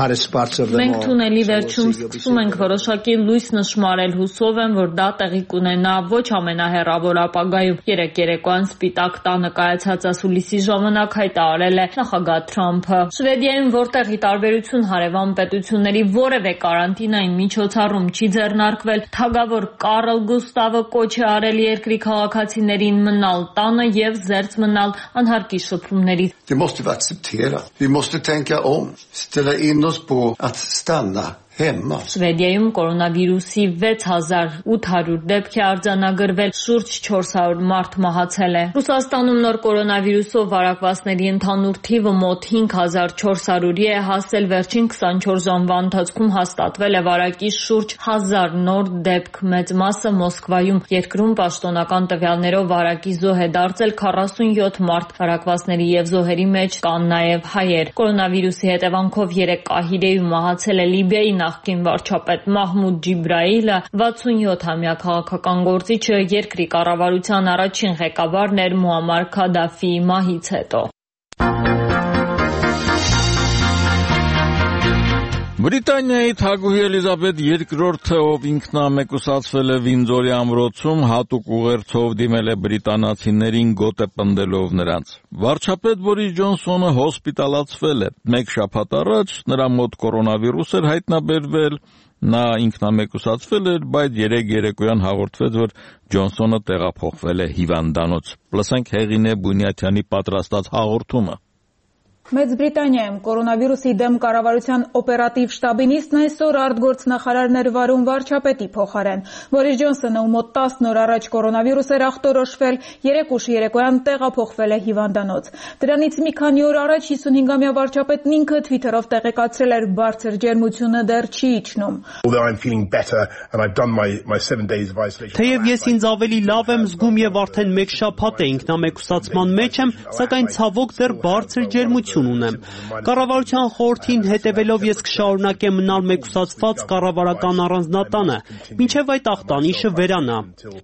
L: Մենք թունելի վերջում սկսում ենք որոշակի լույս նշմարել, հուսով եմ, որ դա տեղի կունենա ոչ ամենահեռավոր ապագայում։ Երեկ երեկոյան Սպիտակ տանը կայացած ասուլիսի ժամանակ հայտարարել է նախագահ Թրամփը։ Շվեդիայում, որտեղ ի տարբերություն հարևան պետությունների որևէ կարանտինային միջոցառում չի ձեռնարկվել, թագավոր Կարլ Գուստավը կոչ է արել երկրի քաղաքացիներին մնալ տանը եւ զերծ մնալ անհարկի շփումներից։
N: Vi måste acceptera. Vi måste tänka om. Ställa in oss på att stanna hemma.
L: Շվեդիայում կորոնավիրուսի վեց հազար ութ հարյուր դեպք է արձանագրվել, շուրջ չորս հարյուր մարդ մահացել է։ Ռուսաստանում նոր կորոնավիրուսով վարակվածների ընդհանուր թիվը մոտ հինգ հազար չորս հարյուրի է հասել, վերջին քսանչորս ժամվա ընթացքում հաստատվել է վարակի շուրջ հազար նոր դեպք, մեծ մասը Մոսկվայում։ Երկրում պաշտոնական տվյալներով վարակի զոհ է դարձել քառասունյոթ մարդ, վարակվածների եւ զոհերի մեջ կան նաեւ հայեր։ Կորոնավիրուսի հետևանքով երեք Կահիրեում մահացել է Լիբիայի նախկին վարչապետ Մահմուդ Ջիբրայիլը, վաթսունյոթամյա քաղաքական գործիչը երկրի կառավարության առաջին ղեկավարն էր Մուամար Քադաֆիի մահից հետո։
A: Բրիտանիայի թագուհի Էլիզաբեթ երկրորդը, ով ինքնամեկուսացվել է Վինդզորի ամրոցում, հատուկ ուղերձով դիմել է բրիտանացիներին գոտ է պնդելով նրանց։ Վարչապետ Բորիս Ջոնսոնը հոսպիտալացվել է։ Մեկ շաբաթ առաջ նրա մոտ կորոնավիրուս էր հայտնաբերվել, նա ինքնամեկուսացվել էր, բայց երեկ երեկոյան հաղորդվեց, որ Ջոնսոնը տեղափոխվել է հիվանդանոց։ Լսենք Հեղինե Բունյաթյանի պատրաստած հաղորդումը։
O: Մեծ Բրիտանիայում կորոնավիրուսի դեմ կառավարության օպերատիվ շտաբի նիստն այսօր արտգործնախարարն էր վարում վարչապետի փոխարեն։ Բորիս Ջոնսոնը, ում մոտ տասն օր առաջ կորոնավիրուս էր ախտորոշվել, երեկ ուշ երեկոյան տեղափոխվել է հիվանդանոց։ Դրանից մի քանի օր առաջ հիսունհինգամյա վարչապետն ինքը Twitter-ով տեղեկացրել էր բարձր ջերմությունը դեռ չի իջնում։
P: Թեև ես ինձ ավելի լավ եմ զգում եւ արդեն մեկ շաբաթ է ինքնամեկուսացման մեջ եմ, սակայն ցավոք դեռ բարձր ջերմություն ունեմ։ Կառավարության խորհրդին հետևելով ես կշարունակեմ մնալ մեկուսացված կառավարական առանձնատանը, մինչև այդ ախտանիշը վերանա։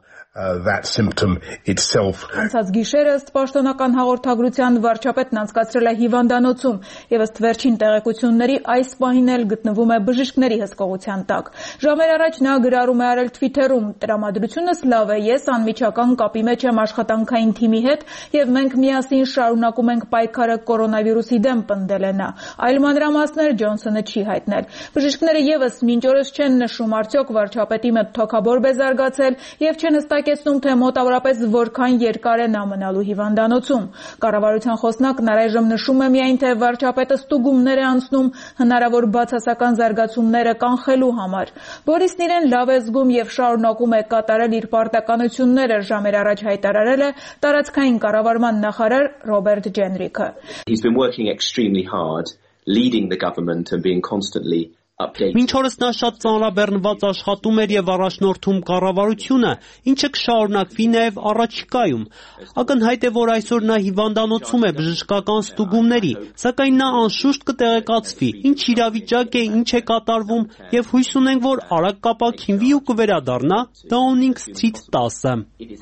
O: Անցած գիշերը ըստ պաշտոնական հաղորդագրության վարչապետն անցկացրել է հիվանդանոցում եւ ըստ վերջին տեղեկությունների այս պահին էլ գտնվում է բժիշկների հսկողության տակ։ Ժամեր առաջ նա գրառում է արել Twitter-ում. «Տրամադրությունս լավ է, ես անմիջական կապի մեջ եմ աշխատանքային թիմի հետ եւ մենք միասին շարունակում ենք պայքարը կորոնավիրուսի դեմ», պնդել է նա։ Այլ մանրամասներ Ջոնսոնը չի հայտնել։ Բժիշկները եւս մինչ օրս չեն նշում արդյոք վարչապետի մոտ թոքաբորբ է զարգացել եւ չեն հստակեցնում, թե մոտավորապես որքան երկար է նա մնալու հիվանդանոցում։ Կառավարության խոսնակն առայժմ նշում է միայն, թե վարչապետը ստուգումներ է անցնում հնարավոր բացասական զարգացումները կանխելու համար։ Բորիսն իրեն լավ է զգում եւ շարունակում է կատարել իր պարտականությունները, ժամեր առաջ հայտարարել է տարածքային կառավարման նախարար Ռոբերտ Ջենրիքը։
Q: He's been working extremely hard, leading the government and being constantly
P: Մինչ օրս նա շատ ծանրաբեռնված աշխատում էր եւ առաջնորդում կառավարությունը, ինչը կշարունակվի նաեւ առաջիկայում։ Ակնհայտ է, որ այսօր նա հիվանդանոցում է բժշկական ստուգումների, սակայն նա անշուշտ կտեղեկացվի, ինչ իրավիճակ է, ինչ է կատարվում եւ հույս ունենք, որ արագ կապակցվի ու կվերադառնա Downing Street տասը։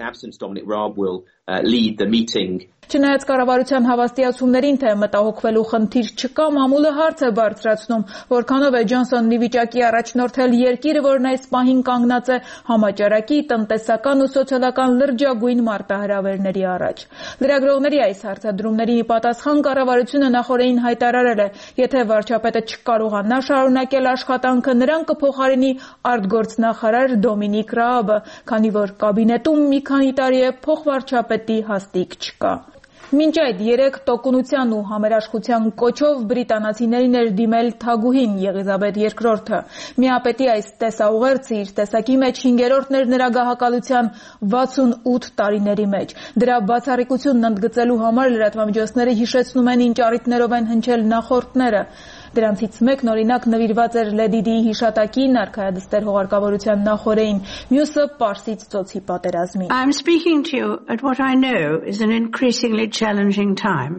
O: Չնայած կառավարության հավաստիացումներին, թե մտահոգվելու խնդիր չկա, մամուլը հարց է բարձրացնում, որքանով է Ջոնսոնն ի վիճակի առաջնորդել երկիրը, որն այս պահին կանգնած է համաճարակի, տնտեսական ու սոցիալական լրջագույն մարտահրավերների առաջ։ Լրագրողների այս հարցադրումների պատասխան կառավարությունը նախորդին հայտարարել է, եթե վարչապետը չկարողանա շարունակել աշխատանքը, նրան կփոխարինի արտգործնախարար Դոմինիկ Ռաաբը, քանի որ կաբինետում մի քանի տարի է փոխվարչապետի հաստիք չկա։ Մինչ այդ երեք տոկունության ու համերաշխության կոչով բրիտանացիներին էր դիմել թագուհին Եղիզաբեթ երկրորդը։ Միապետի այս տեսաուղերձը իր տեսակի մեջ հինգերորդն էր նրա գահակալության վաթսունութ տարիների մեջ։ Դրա բացառիկությունն ընդգծելու համար լրատվամիջոցները հիշեցնում են ինչ առիթներով են հնչել նախորդները։ Դրանցից մեկն օրինակ նվիրված էր Լեդի Դիի հիշատակին, արքայադստեր հողարկավորության նախօրեին, մյուսը Պարսից ծոցի պատերազմին։
S: I'm speaking to you at what I know is an increasingly challenging time.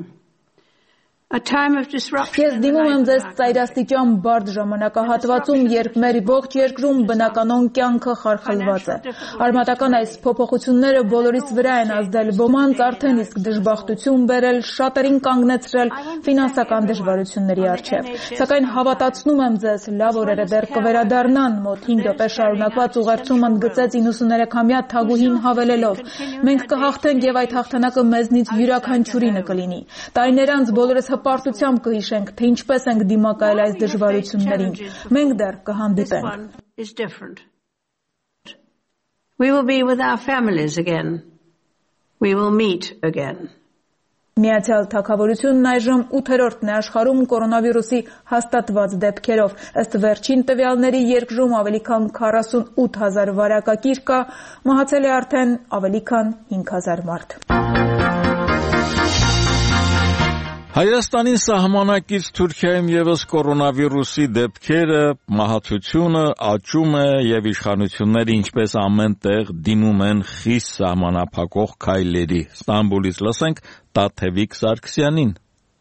O: Ես դիմում եմ ձեզ ծայրաստիճան բարդ ժամանակահատվածում, երբ մեր ողջ երկրում բնականոն կյանքը խարխլված է։ Արմատական այս փոփոխությունները բոլորիս վրա են ազդել, ոմանց արդեն իսկ դժբախտություն բերել, շատերին կանգնեցրել ֆինանսական դժվարությունների առջև։ Սակայն հավատացնում եմ ձեզ, լավ օրերը դեռ կվերադառնան, մոտ հինգ րոպե շարունակված ուղերձում ընդգծեց իննսուներեքամյա թագուհին հավելելով. մենք կհաղթենք եւ այդ հաղթանակը մեզնից յուրաքանչյուրինը կլինի։ Տարիներ անց բոլորս հպարտությամբ կհիշենք, թե ինչպես ենք դիմակայել այս դժվարություններին։ Մենք դեռ կհանդիպենք։
S: We will be with our families again. We will meet again.
O: Միացյալ Թագավորությունն այժմ ութերորդն է աշխարհում կորոնավիրուսի հաստատված դեպքերով։ Ըստ վերջին տվյալների երկրում ավելի քան քառասունութ հազար վարակակիր կա, մահացել է արդեն ավելի քան հինգ հազար մարդ։
A: Հայաստանի սահմանակից Թուրքիայում եւս կորոնավիրուսի դեպքերը, մահացությունը աճում է եւ իշխանությունները ինչպես ամեն տեղ դիմում են խիստ սահմանափակող քայլերի։ Ստամբուլից լսենք Տաթևիկ Սարգսյանին։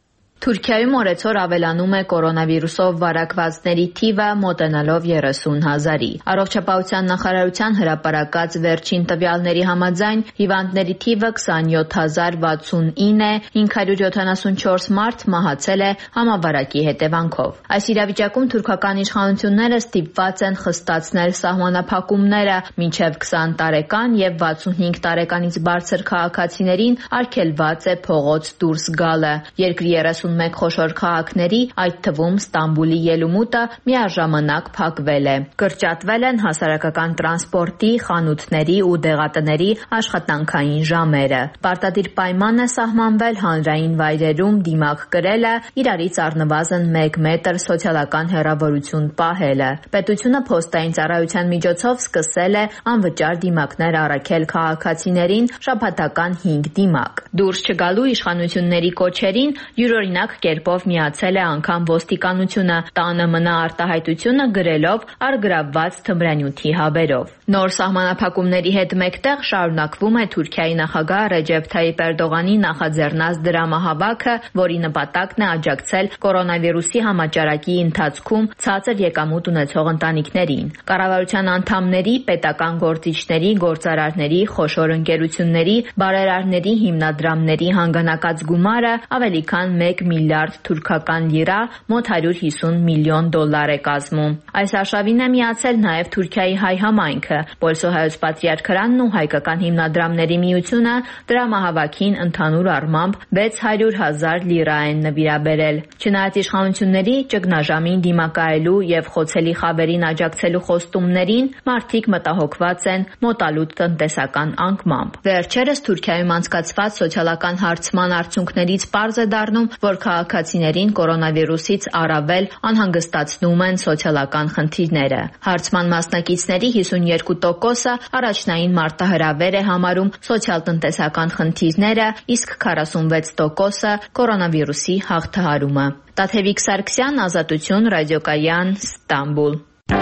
C: Թուրքիայում օրեցօր ավելանում է կորոնավիրուսով վարակվածների թիվը մոտենալով երեսուն հազարի։ Առողջապահության նախարարության հրապարակած վերջին տվյալների համաձայն հիվանդների թիվը քսանյոթ հազար վաթսունինը է, հինգ հարյուր յոթանասունչորս մարդ մահացել է համավարակի հետևանքով։ Այս իրավիճակում թուրքական իշխանությունները ստիպված են խստացնել սահմանափակումները մինչև քսան տարեկան եւ վաթսունհինգ տարեկանից բարձր քաղաքացիներին արգելված է փողոց դուրս գալը։ Երկրի երեսունմեկ խոշոր քաղաքների, այդ թվում Ստամբուլի ելումուտը միաժամանակ փակվել է։ Կրճատվել են հասարակական տրանսպորտի, խանութների ու դեղատների աշխատանքային ժամերը։ Պարտադիր պայման է սահմանվել հանրային վայրերում դիմակ կրելը, իրարից առնվազն մեկ մետր սոցիալական հեռավորություն պահելը։ Պետությունը փոստային ծառայության միջոցով սկսել է անվճար դիմակներ առաքել քաղաքացիներին, շաբաթական հինգ դիմակ։ Դուրս չգալու իշխանությունների կոչերին յուրօրինակ կերպով միացել է անգամ ոստիկանությունը, տանը մնա արտահայտությունը գրելով առգրավված թմրանյութի հաբերով։ Նոր սահմանափակումների հետ մեկտեղ շարունակվում է Թուրքիայի նախագահ Ռեջեփ Թայիպ Էրդողանի նախաձեռնած դրամահավաքը, որի նպատակն է աջակցել կորոնավիրուսի համաճարակի ընթացքում ցածր եկամուտ ունեցող ընտանիքներին։ Կառավարության անդամների, պետական գործիչների, գործարարների, խոշոր ընկերությունների, բարերարների, հիմնադրամների հանգանակած գումարը ավելի քան մեկ միլիարդ թուրքական լիրա, մոտ հարյուր հիսուն միլիոն դոլար է կազմում։ Այս արշավին է միացել նաև Թուրքիայի հայ համայնքը, Պոլսոհայոց Պատրիարքարանն ու հայկական հիմնադրամների միությունը դրամահավաքին ընդհանուր առմամբ վեց հարյուր հազար լիրա են նվիրաբերել։ Չնայած իշխանությունների ճգնաժամին դիմակայելու եւ խոցելի խավերին աջակցելու խոստումներին, մարդիկ մտահոգված են մոտալուտ տնտեսական անկմամբ։ Վերջերս Թուրքիայում անցկացված սոցիալական հարցման արդյունքներից պարզ է դառնում, որ քաղաքացիներին կորոնավիրուսից առավել անհանգստացնում են սոցիալական խնդիրները։ Հարցման մասնակիցների հիսունյոթ տոկոսը առաջնային մարտահրավեր է համարում սոցիալ-տնտեսական խնդիրները, իսկ քառասունվեց տոկոսը կորոնավիրուսի հաղթահարումը։ Տաթևիկ Սարգսյան, Ազատություն, ռադիոկայան, Ստամբուլ։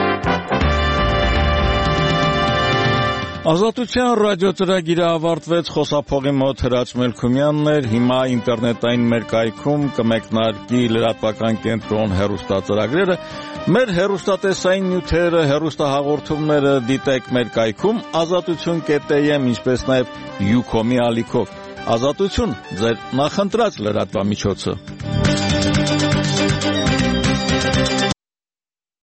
A: Ազատության ռադիոծրագիրը ավարտվեց, խոսափողի մոտ Հրաչ Մելքումյանն էր, հիմա ինտերնետային մեր կայքում կմեկնարկի լրատվական կենտրոն հեռուստածրագրերը, մեր հեռուստատեսային նյութերը, հեռուստահաղորդումները դիտեք մեր կայքում ազատություն կետ էմ, ինչպես նաև յուկոմի ալիքով։ Ազատություն, ձեր նախընտրած լրատվամիջոցը։